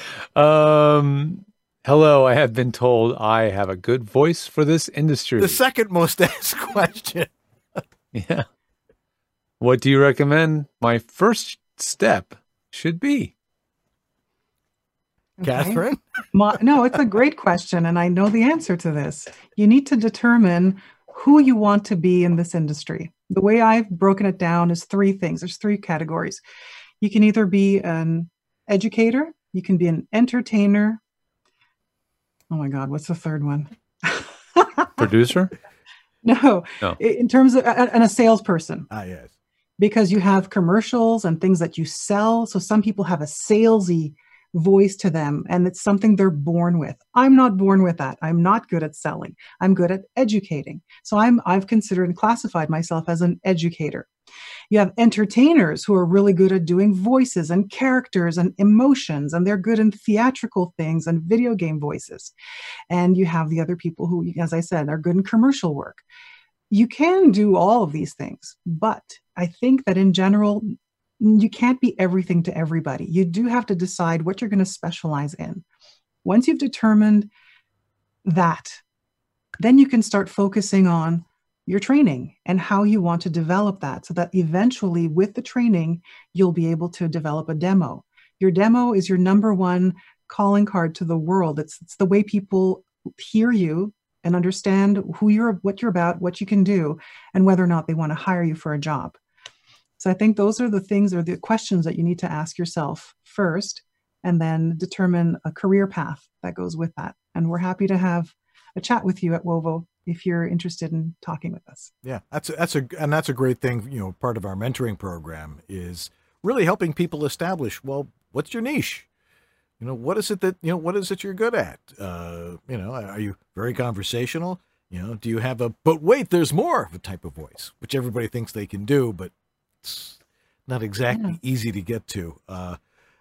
Um, hello, I have been told I have a good voice for this industry. The second most asked question. Yeah. What do you recommend my first step should be? Okay. Catherine? My, no, it's a great question, and I know the answer to this. You need to determine who you want to be in this industry. The way I've broken it down is three things. There's three categories. You can either be an educator, you can be an entertainer. Oh my God, what's the third one? Producer? No, no. In terms of, and a salesperson. Ah, yes. Because you have commercials and things that you sell. So some people have a salesy voice to them, and it's something they're born with. I'm not born with that. I'm not good at selling. I'm good at educating. So I'm, I've considered and classified myself as an educator. You have entertainers who are really good at doing voices and characters and emotions, and they're good in theatrical things and video game voices. And you have the other people who, as I said, are good in commercial work. You can do all of these things, but I think that in general, you can't be everything to everybody. You do have to decide what you're going to specialize in. Once you've determined that, then you can start focusing on your training and how you want to develop that, so that eventually with the training, you'll be able to develop a demo. Your demo is your number one calling card to the world. It's, it's the way people hear you and understand who you're, what you're about, what you can do, and whether or not they want to hire you for a job. So I think those are the things, or the questions that you need to ask yourself first, and then determine a career path that goes with that. And we're happy to have a chat with you at WOVO if you're interested in talking with us. Yeah, that's a, that's a and that's a great thing. You know, part of our mentoring program is really helping people establish, well, what's your niche? You know, what is it that, you know, what is it you're good at? Uh, you know, are you very conversational? You know, do you have a, but wait, there's more of a type of voice, which everybody thinks they can do, but it's not exactly yeah. easy to get to. Uh,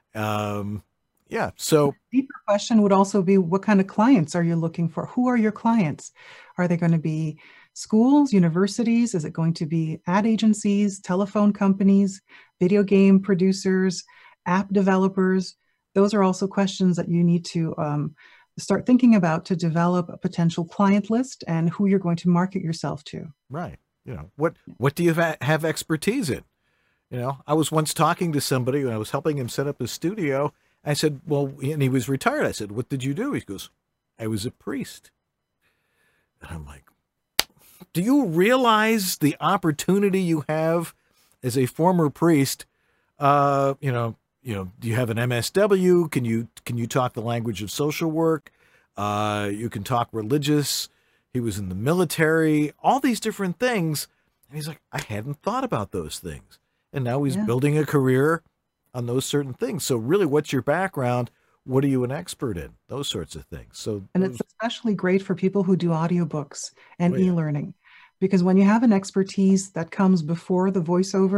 um, yeah. So a deeper question would also be, what kind of clients are you looking for? Who are your clients? Are they going to be schools, universities? Is it going to be ad agencies, telephone companies, video game producers, app developers? Those are also questions that you need to um, start thinking about to develop a potential client list and who you're going to market yourself to. Right. You know, what, what do you have expertise in? You know, I was once talking to somebody when I was helping him set up his studio. I said, well, and he was retired. I said, what did you do? He goes, I was a priest. And I'm like, do you realize the opportunity you have as a former priest? Uh, you know, you know, do you have an M S W? Can you, can you talk the language of social work? Uh, you can talk religious. He was in the military, all these different things. And he's like, I hadn't thought about those things. And now he's yeah. building a career on those certain things. So really, what's your background? What are you an expert in? Those sorts of things. So, and those... it's especially great for people who do audiobooks and oh, yeah. e-learning, because when you have an expertise that comes before the voiceover,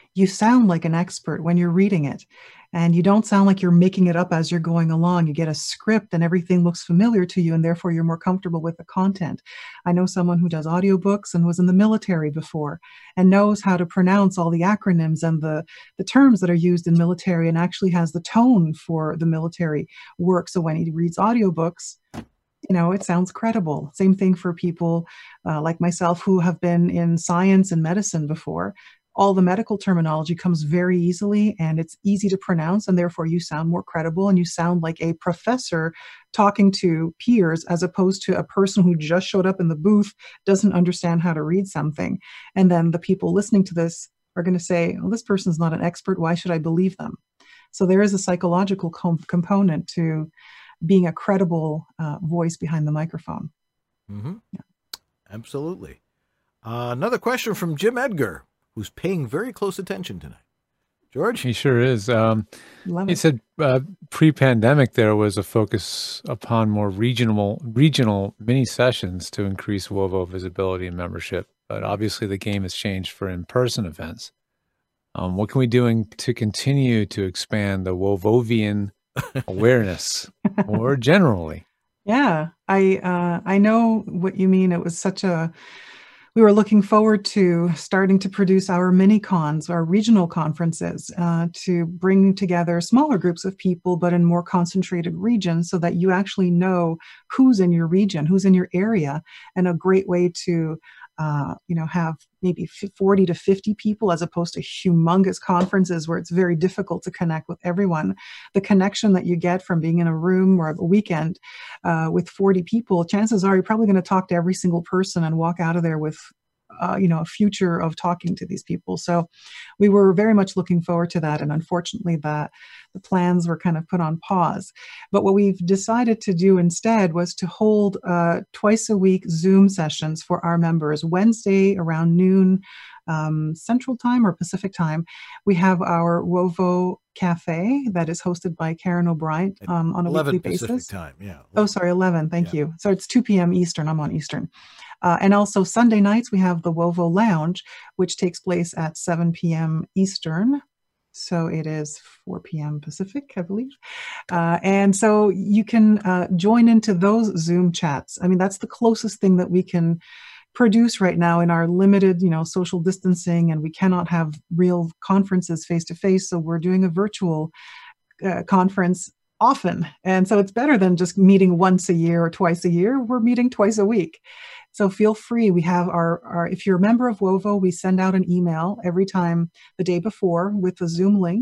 you sound like an expert when you're reading it. And you don't sound like you're making it up as you're going along. You get a script and everything looks familiar to you, and therefore you're more comfortable with the content. I know someone who does audiobooks and was in the military before and knows how to pronounce all the acronyms and the, the terms that are used in military, and actually has the tone for the military work. So when he reads audiobooks, you know, it sounds credible. Same thing for people uh, like myself who have been in science and medicine before. All the medical terminology comes very easily and it's easy to pronounce, and therefore you sound more credible and you sound like a professor talking to peers as opposed to a person who just showed up in the booth, doesn't understand how to read something. And then the people listening to this are going to say, well, this person's not an expert. Why should I believe them? So there is a psychological com- component to being a credible uh, voice behind the microphone. Mm-hmm. Yeah. Absolutely. Uh, another question from Jim Edgar, who's paying very close attention tonight. George? He sure is. Um, he it. said uh, pre-pandemic there was a focus upon more regional regional mini sessions to increase WOVO visibility and membership. But obviously the game has changed for in-person events. Um, what can we do to continue to expand the WOVOvian awareness more generally? Yeah, I uh, I know what you mean. It was such a... We were looking forward to starting to produce our mini cons, our regional conferences, uh, to bring together smaller groups of people, but in more concentrated regions, so that you actually know who's in your region, who's in your area. And a great way to, uh, you know, have maybe forty to fifty people, as opposed to humongous conferences where it's very difficult to connect with everyone. The connection that you get from being in a room or a weekend uh, with forty people, chances are you're probably going to talk to every single person and walk out of there with Uh, you know, a future of talking to these people. So we were very much looking forward to that. And unfortunately, that the plans were kind of put on pause. But what we've decided to do instead was to hold uh, twice a week Zoom sessions for our members. Wednesday around noon um, Central Time or Pacific Time, we have our WOVO Cafe that is hosted by Karen O'Brien um, on a weekly basis. eleven Pacific Time, yeah. Oh, sorry, eleven. Thank yeah. you. So it's two p.m. Eastern. I'm on Eastern. Uh, and also Sunday nights, we have the WOVO Lounge, which takes place at seven p.m. Eastern. So it is four p.m. Pacific, I believe. Uh, and so you can uh, join into those Zoom chats. I mean, that's the closest thing that we can produce right now in our limited, you know, social distancing, and we cannot have real conferences face to face. So we're doing a virtual uh, conference often. And so it's better than just meeting once a year or twice a year. We're meeting twice a week. So feel free. We have our, our, if you're a member of WOVO, we send out an email every time the day before with the Zoom link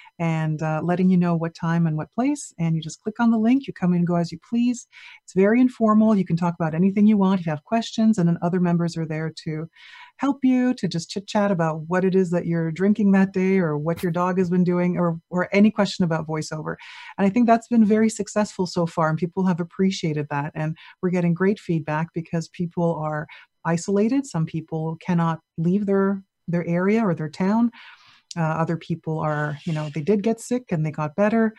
and uh, letting you know what time and what place. And you just click on the link, you come in and go as you please. It's very informal. You can talk about anything you want if you have questions, and then other members are there to help you, to just chit chat about what it is that you're drinking that day or what your dog has been doing, or, or any question about voiceover. And I think that's been very successful so far, and people have appreciated that. And we're getting great feedback because people are isolated. Some people cannot leave their, their area or their town. Uh, other people are, you know, they did get sick and they got better.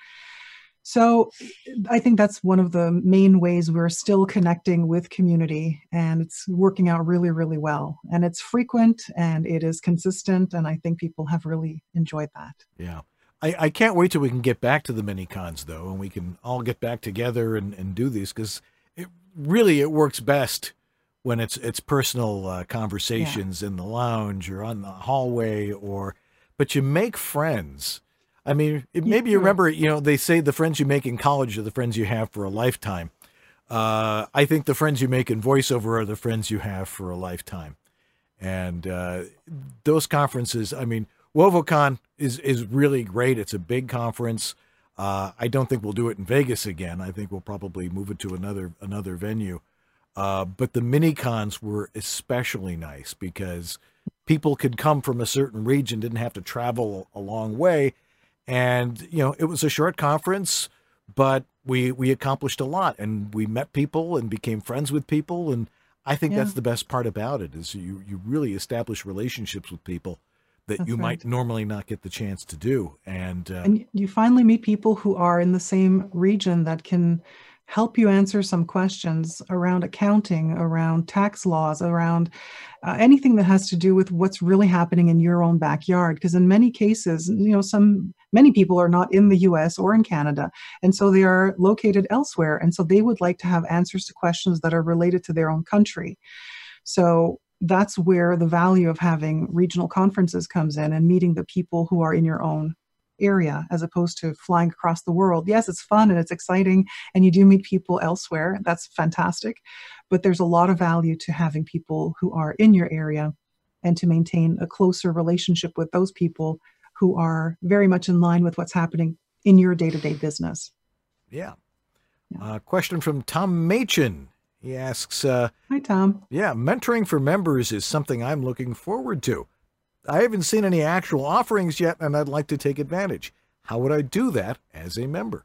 So I think that's one of the main ways we're still connecting with community, and it's working out really, really well. And it's frequent and it is consistent, and I think people have really enjoyed that. Yeah. I, I can't wait till we can get back to the mini cons, though, and we can all get back together and, and do these, because it really, it works best when it's it's personal uh, conversations yeah. in the lounge or on the hallway, or but you make friends. I mean, it, maybe you remember, you know, they say the friends you make in college are the friends you have for a lifetime. Uh, I think the friends you make in voiceover are the friends you have for a lifetime. And uh, those conferences, I mean, WOVOCon is, is really great. It's a big conference. Uh, I don't think we'll do it in Vegas again. I think we'll probably move it to another another venue. Uh, but the mini cons were especially nice because people could come from a certain region, didn't have to travel a long way. And, you know, it was a short conference, but we we accomplished a lot, and we met people and became friends with people. And I think yeah. that's the best part about it, is you, you really establish relationships with people that that's you right. might normally not get the chance to do. And, uh, and you finally meet people who are in the same region that can help you answer some questions around accounting, around tax laws, around uh, anything that has to do with what's really happening in your own backyard. Because in many cases, you know, some many people are not in the U S or in Canada, and so they are located elsewhere, and so they would like to have answers to questions that are related to their own country. So that's where the value of having regional conferences comes in, and meeting the people who are in your own area, as opposed to flying across the world. Yes, it's fun and it's exciting, and you do meet people elsewhere. That's fantastic. But there's a lot of value to having people who are in your area, and to maintain a closer relationship with those people who are very much in line with what's happening in your day-to-day business. Yeah. A uh, question from Tom Machin. He asks, uh, Hi, Tom. Yeah, mentoring for members is something I'm looking forward to. I haven't seen any actual offerings yet, and I'd like to take advantage. How would I do that as a member?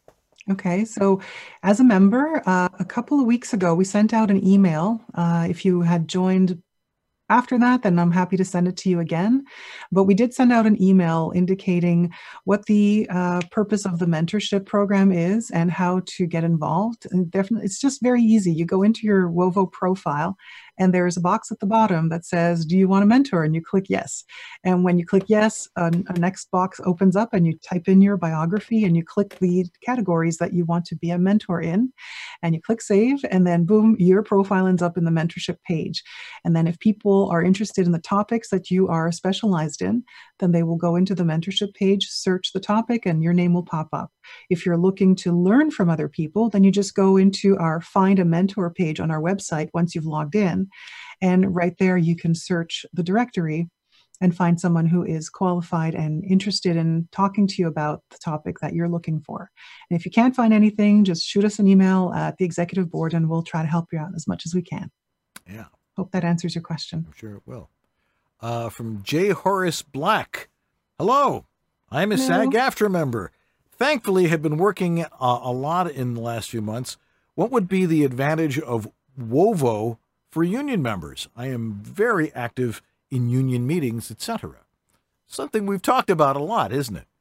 Okay, so as a member, uh, a couple of weeks ago, we sent out an email. Uh, if you had joined after that, then I'm happy to send it to you again. But we did send out an email indicating what the uh, purpose of the mentorship program is and how to get involved. And definitely, it's just very easy. You go into your Wovo profile, and there's a box at the bottom that says, do you want to mentor? And you click yes. And when you click yes, a, a next box opens up, and you type in your biography, and you click the categories that you want to be a mentor in, and you click save, and then boom, your profile ends up in the mentorship page. And then if people are interested in the topics that you are specialized in, then they will go into the mentorship page, search the topic, and your name will pop up. If you're looking to learn from other people, then you just go into our Find a Mentor page on our website once you've logged in. And right there, you can search the directory and find someone who is qualified and interested in talking to you about the topic that you're looking for. And if you can't find anything, just shoot us an email at the executive board, and we'll try to help you out as much as we can. Yeah. Hope that answers your question. I'm sure it will. Uh, from J. Horace Black. Hello. I'm a Hello. SAG-AFTRA member. Thankfully, have been working uh, a lot in the last few months. What would be the advantage of Wovo for union members? I am very active in union meetings, et cetera. Something we've talked about a lot, isn't it?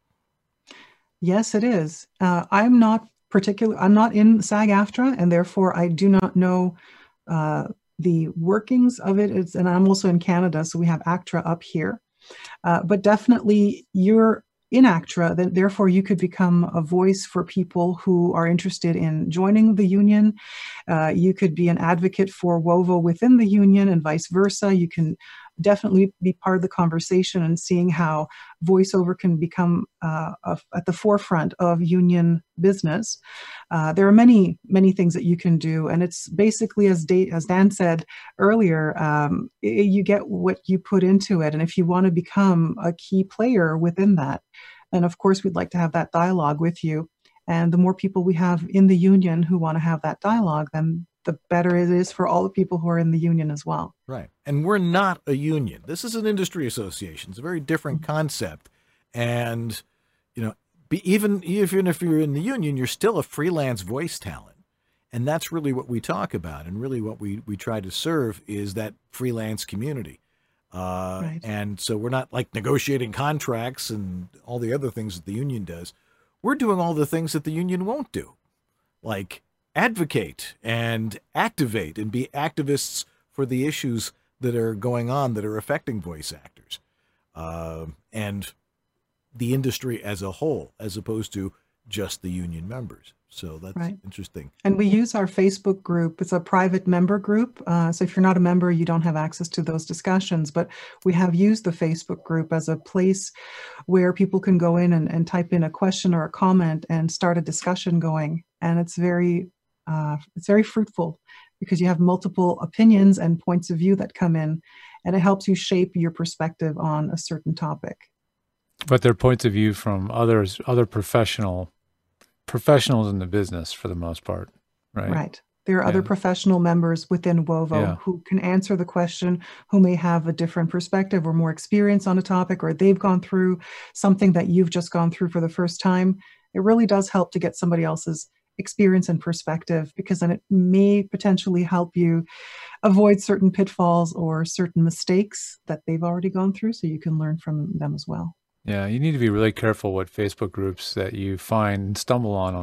Yes, it is. Uh, I'm not particular. I'm not in SAG-AFTRA, and therefore I do not know uh, the workings of it. It's, and I'm also in Canada, so we have ACTRA up here. Uh, but definitely, you're in ACTRA, then therefore you could become a voice for people who are interested in joining the union. Uh, you could be an advocate for Wovo within the union, and vice versa. You can definitely be part of the conversation and seeing how voiceover can become uh, a, at the forefront of union business. Uh, there are many, many things that you can do. And it's basically, as, Da- as Dan said earlier, um, it, you get what you put into it. And if you want to become a key player within that, then of course we'd like to have that dialogue with you. And the more people we have in the union who want to have that dialogue, then the better it is for all the people who are in the union as well. Right. And we're not a union. This is an industry association. It's a very different concept. And, you know, be, even, even if you're in the union, you're still a freelance voice talent. And that's really what we talk about. And really what we, we try to serve is that freelance community. Uh, Right. And so we're not like negotiating contracts and all the other things that the union does. We're doing all the things that the union won't do, like advocate and activate and be activists for the issues that are going on that are affecting voice actors uh, and the industry as a whole, as opposed to just the union members. So that's Right. interesting. And we use our Facebook group. It's a private member group. Uh, so if you're not a member, you don't have access to those discussions. But we have used the Facebook group as a place where people can go in and, and type in a question or a comment and start a discussion going. And it's very, uh, it's very fruitful because you have multiple opinions and points of view that come in, and it helps you shape your perspective on a certain topic. But their points of view from others, other professional professionals in the business for the most part, right? Right. There are other Yeah. professional members within Wovo Yeah. who can answer the question, who may have a different perspective or more experience on a topic, or they've gone through something that you've just gone through for the first time. It really does help to get somebody else's experience and perspective, because then it may potentially help you avoid certain pitfalls or certain mistakes that they've already gone through, so you can learn from them as well. Yeah, you need to be really careful what Facebook groups that you find and stumble on on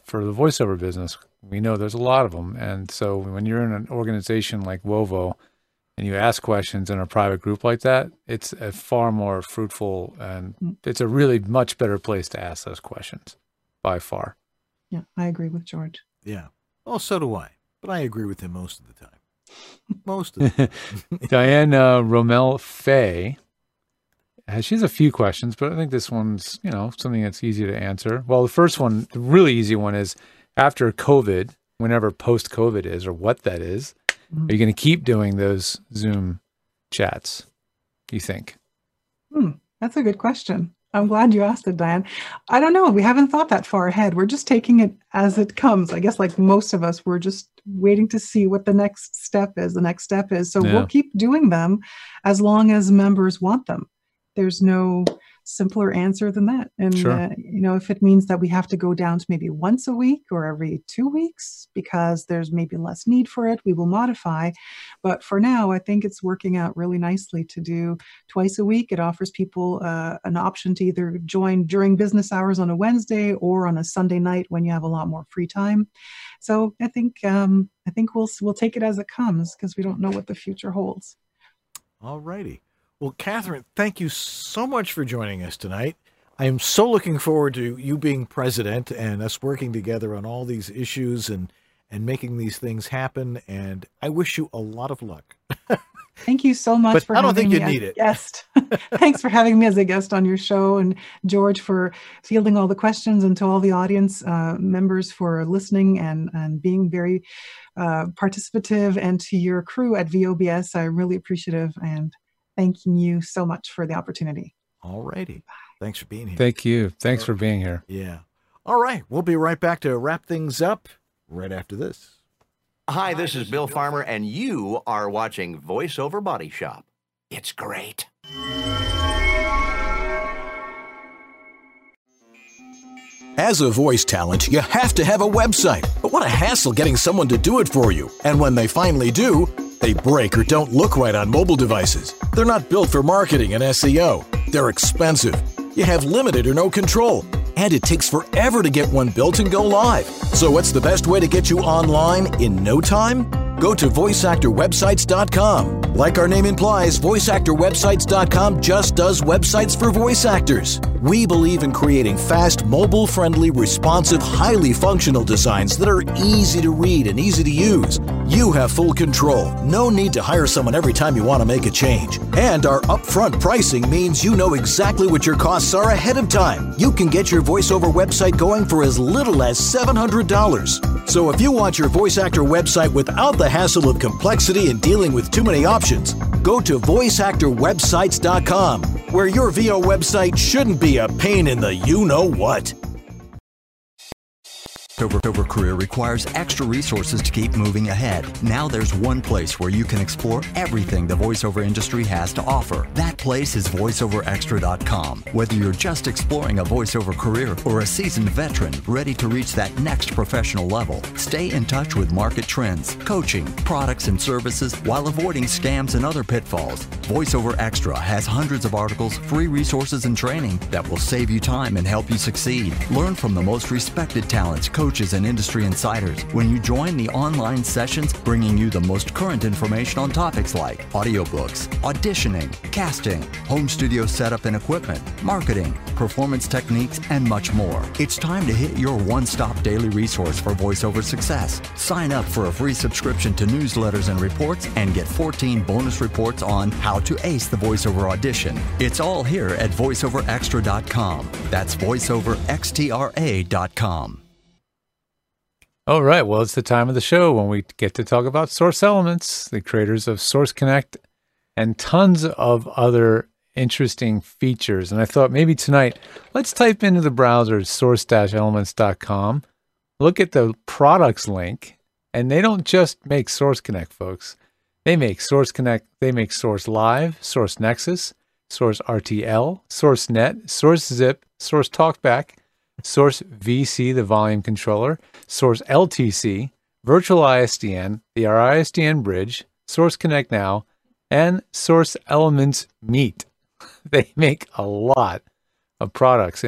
for the voiceover business. We know there's a lot of them. And so when you're in an organization like Wovo and you ask questions in a private group like that, it's a far more fruitful and it's a really much better place to ask those questions by far. Yeah, I agree with George. Yeah. Well, so do I. But I agree with him most of the time. Most of the time. Diane uh, Romel Fay. She has a few questions, but I think this one's, you know, something that's easy to answer. Well, the first one, the really easy one is, after COVID, whenever post-COVID is, or what that is, mm-hmm. are you going to keep doing those Zoom chats, you think? Hmm, that's a good question. I'm glad you asked it, Diane. I don't know. We haven't thought that far ahead. We're just taking it as it comes. I guess like most of us, we're just waiting to see what the next step is. The next step is. So yeah. We'll keep doing them as long as members want them. There's no simpler answer than that. And, sure. uh, you know, if it means that we have to go down to maybe once a week or every two weeks because there's maybe less need for it, we will modify. But for now, I think it's working out really nicely to do twice a week. It offers people uh, an option to either join during business hours on a Wednesday or on a Sunday night when you have a lot more free time. So I think um, I think we'll we'll take it as it comes because we don't know what the future holds. All righty. Well, Catherine, thank you so much for joining us tonight. I am so looking forward to you being president and us working together on all these issues and, and making these things happen. And I wish you a lot of luck. Thank you so much but for I don't having think you me need as it. a guest. Thanks for having me as a guest on your show, and George for fielding all the questions, and to all the audience uh, members for listening and, and being very uh, participative, and to your crew at V O B S. I'm really appreciative and thanking you so much for the opportunity. All righty. Thanks for being here. Thank you. Thanks for being here. Yeah. All right. We'll be right back to wrap things up right after this. Hi, this is Bill Farmer, and you are watching Voice Over Body Shop. It's great. As a voice talent, you have to have a website. But what a hassle getting someone to do it for you. And when they finally do, they break or don't look right on mobile devices. They're not built for marketing and S E O. They're expensive. You have limited or no control. And it takes forever to get one built and go live. So what's the best way to get you online in no time? Go to voice actor websites dot com. Like our name implies, voice actor websites dot com just does websites for voice actors. We believe in creating fast, mobile-friendly, responsive, highly functional designs that are easy to read and easy to use. You have full control. No need to hire someone every time you want to make a change. And our upfront pricing means you know exactly what your costs are ahead of time. You can get your voiceover website going for as little as seven hundred dollars. So if you want your voice actor website without the hassle of complexity and dealing with too many options, go to voice actor websites dot com, where your V O website shouldn't be a pain in the you-know-what. VoiceOver career requires extra resources to keep moving ahead. Now there's one place where you can explore everything the voiceover industry has to offer. That place is voice over extra dot com. Whether you're just exploring a voiceover career or a seasoned veteran ready to reach that next professional level, stay in touch with market trends, coaching, products, and services while avoiding scams and other pitfalls. VoiceOver Extra has hundreds of articles, free resources, and training that will save you time and help you succeed. Learn from the most respected talents, coaches, and industry insiders when you join the online sessions, bringing you the most current information on topics like audiobooks, auditioning, casting, home studio setup and equipment, marketing, performance techniques, and much more. It's time to hit your one-stop daily resource for voiceover success. Sign up for a free subscription to newsletters and reports and get fourteen bonus reports on how to ace the voiceover audition. It's all here at voice over extra dot com. That's voice over extra dot com. All right. Well, it's the time of the show when we get to talk about Source Elements, the creators of Source Connect, and tons of other interesting features. And I thought maybe tonight, let's type into the browser source dash elements dot com, look at the products link, and they don't just make Source Connect, folks. They make Source Connect, they make Source Live, Source Nexus, Source R T L, Source Net, Source Zip, Source Talkback, Source V C, the volume controller, Source L T C, Virtual I S D N, the I S D N Bridge, Source Connect Now, and Source Elements Meet. They make a lot of products. And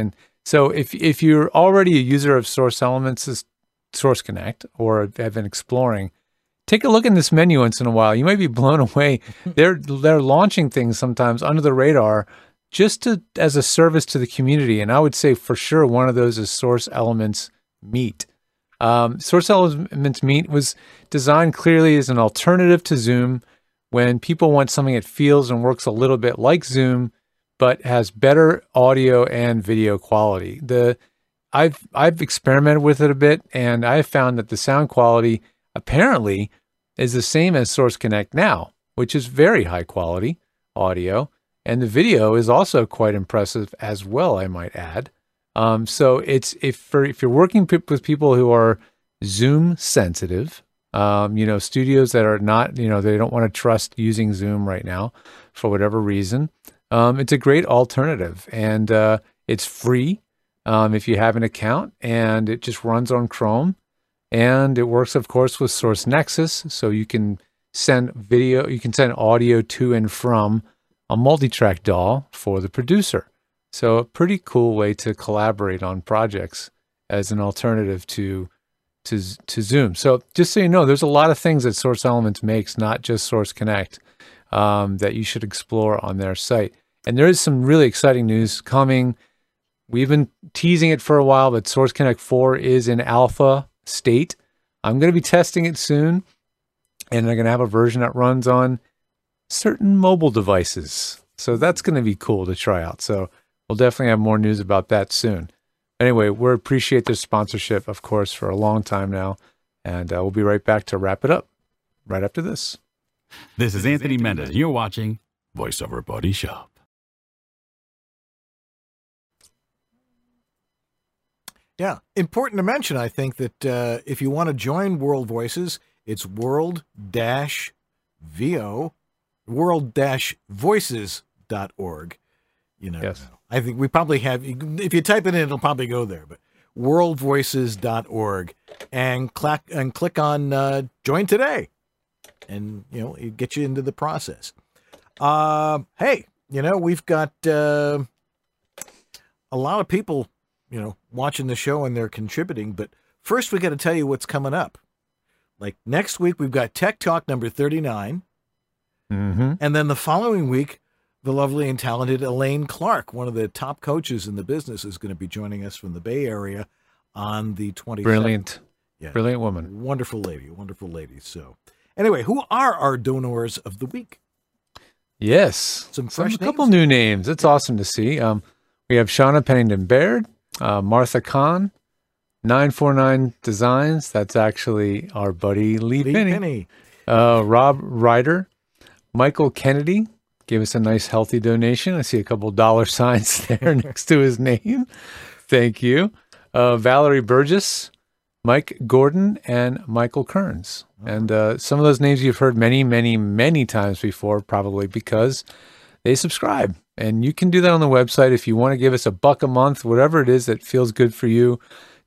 So if if you're already a user of Source Elements' Source Connect or have been exploring, take a look in this menu once in a while. You might be blown away. they're they're launching things sometimes under the radar just to as a service to the community. And I would say for sure one of those is Source Elements Meet. Um, Source Elements Meet was designed clearly as an alternative to Zoom when people want something that feels and works a little bit like Zoom, but has better audio and video quality. The I've I've experimented with it a bit, and I have found that the sound quality apparently is the same as Source Connect now, which is very high quality audio, and the video is also quite impressive as well, I might add. Um, so it's if for if you're working p- with people who are Zoom sensitive, um, you know, studios that are not, you know, they don't want to trust using Zoom right now for whatever reason. Um, it's a great alternative, and uh, it's free um, if you have an account, and it just runs on Chrome, and it works, of course, with Source Nexus, so you can send video, you can send audio to and from a multi-track D A W for the producer. So a pretty cool way to collaborate on projects as an alternative to to to Zoom. So just so you know, there's a lot of things that Source Elements makes, not just Source Connect, um, that you should explore on their site. And there is some really exciting news coming. We've been teasing it for a while, but Source Connect four is in alpha state. I'm going to be testing it soon, and I'm going to have a version that runs on certain mobile devices. So that's going to be cool to try out. So we'll definitely have more news about that soon. Anyway, we appreciate their sponsorship, of course, for a long time now. And uh, we'll be right back to wrap it up right after this. This is Anthony Mendez. You're watching VoiceOver Body Shop. Yeah, important to mention, I think, that uh, if you want to join World Voices, it's world dash vo, world dash voices dot org. You know, yes. I think we probably have, if you type it in, it'll probably go there, but world voices dot org, and click and click on uh, join today, and, you know, it gets you into the process. Uh, hey, you know, we've got uh, a lot of people, you know, watching the show, and they're contributing, but first we got to tell you what's coming up. Like next week, we've got Tech Talk number thirty-nine. Mm-hmm. And then the following week, the lovely and talented Elaine Clark, one of the top coaches in the business, is going to be joining us from the Bay Area on the twenty-seventh. Brilliant. Yeah. Brilliant woman. Wonderful lady. Wonderful lady. So anyway, who are our donors of the week? Yes. Some fresh Some, a couple new names. It's awesome to see. Um, we have Shauna Pennington Baird, uh, Martha Kahn, nine forty-nine Designs. That's actually our buddy Lee, Lee Penny. Penny. Uh, Rob Ryder, Michael Kennedy gave us a nice healthy donation. I see a couple dollar signs there next to his name. Thank you. Uh, Valerie Burgess, Mike Gordon, and Michael Kearns. Oh. And uh, some of those names you've heard many, many, many times before, probably because they subscribe. And you can do that on the website if you want to give us a buck a month, whatever it is that feels good for you,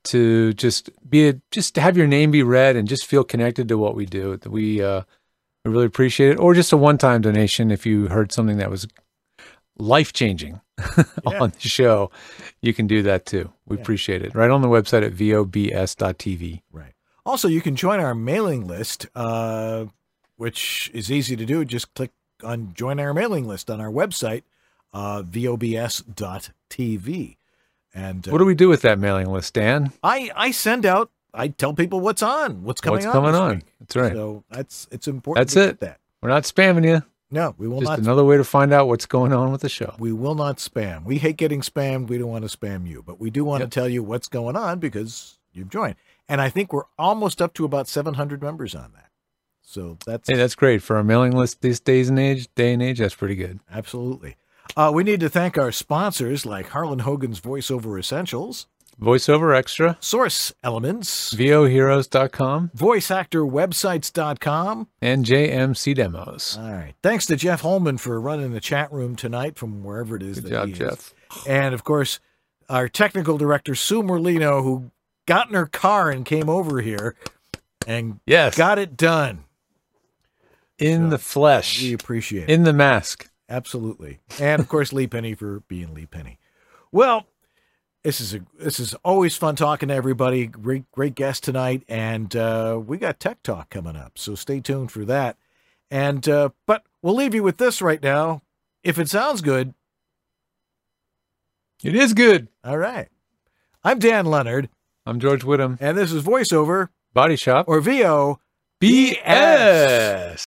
to just be a, just to have your name be read and just feel connected to what we do. We uh, we really appreciate it. Or just a one-time donation if you heard something that was life-changing yeah. on the show. You can do that too. We yeah. appreciate it. Right on the website at V O B S dot T V. Right. Also, you can join our mailing list, uh, which is easy to do. Just click on join our mailing list on our website, uh, V O B S dot T V. And uh, what do we do with that mailing list, Dan? I, I send out, I tell people what's on, what's coming what's on. What's coming on. Week. That's right. So that's, it's important. That's it. That. We're not spamming you. No, we will Just not. Just another way to find out what's going on with the show. We will not spam. We hate getting spammed. We don't want to spam you, but we do want yep. to tell you what's going on because you've joined. And I think we're almost up to about seven hundred members on that. So that's hey, that's great for our mailing list these days and age, day and age. That's pretty good. Absolutely. Uh, we need to thank our sponsors like Harlan Hogan's VoiceOver Essentials, VoiceOver Extra, Source Elements, V O Heroes dot com, Voice Actor Websites dot com, and J M C Demos. All right. Thanks to Jeff Holman for running the chat room tonight from wherever it is Good that job, he is. Jeff. And of course, our technical director Sue Merlino, who got in her car and came over here and yes. got it done in so, the flesh. We appreciate it. In the mask. Absolutely. And of course, Lee Penny for being Lee Penny. Well, This is a this is always fun talking to everybody. Great great guest tonight, and uh, we got Tech Talk coming up, so stay tuned for that. And uh, but we'll leave you with this right now. If it sounds good, it is good. All right. I'm Dan Leonard. I'm George Whittam, and this is Voiceover Body Shop, or V O B S.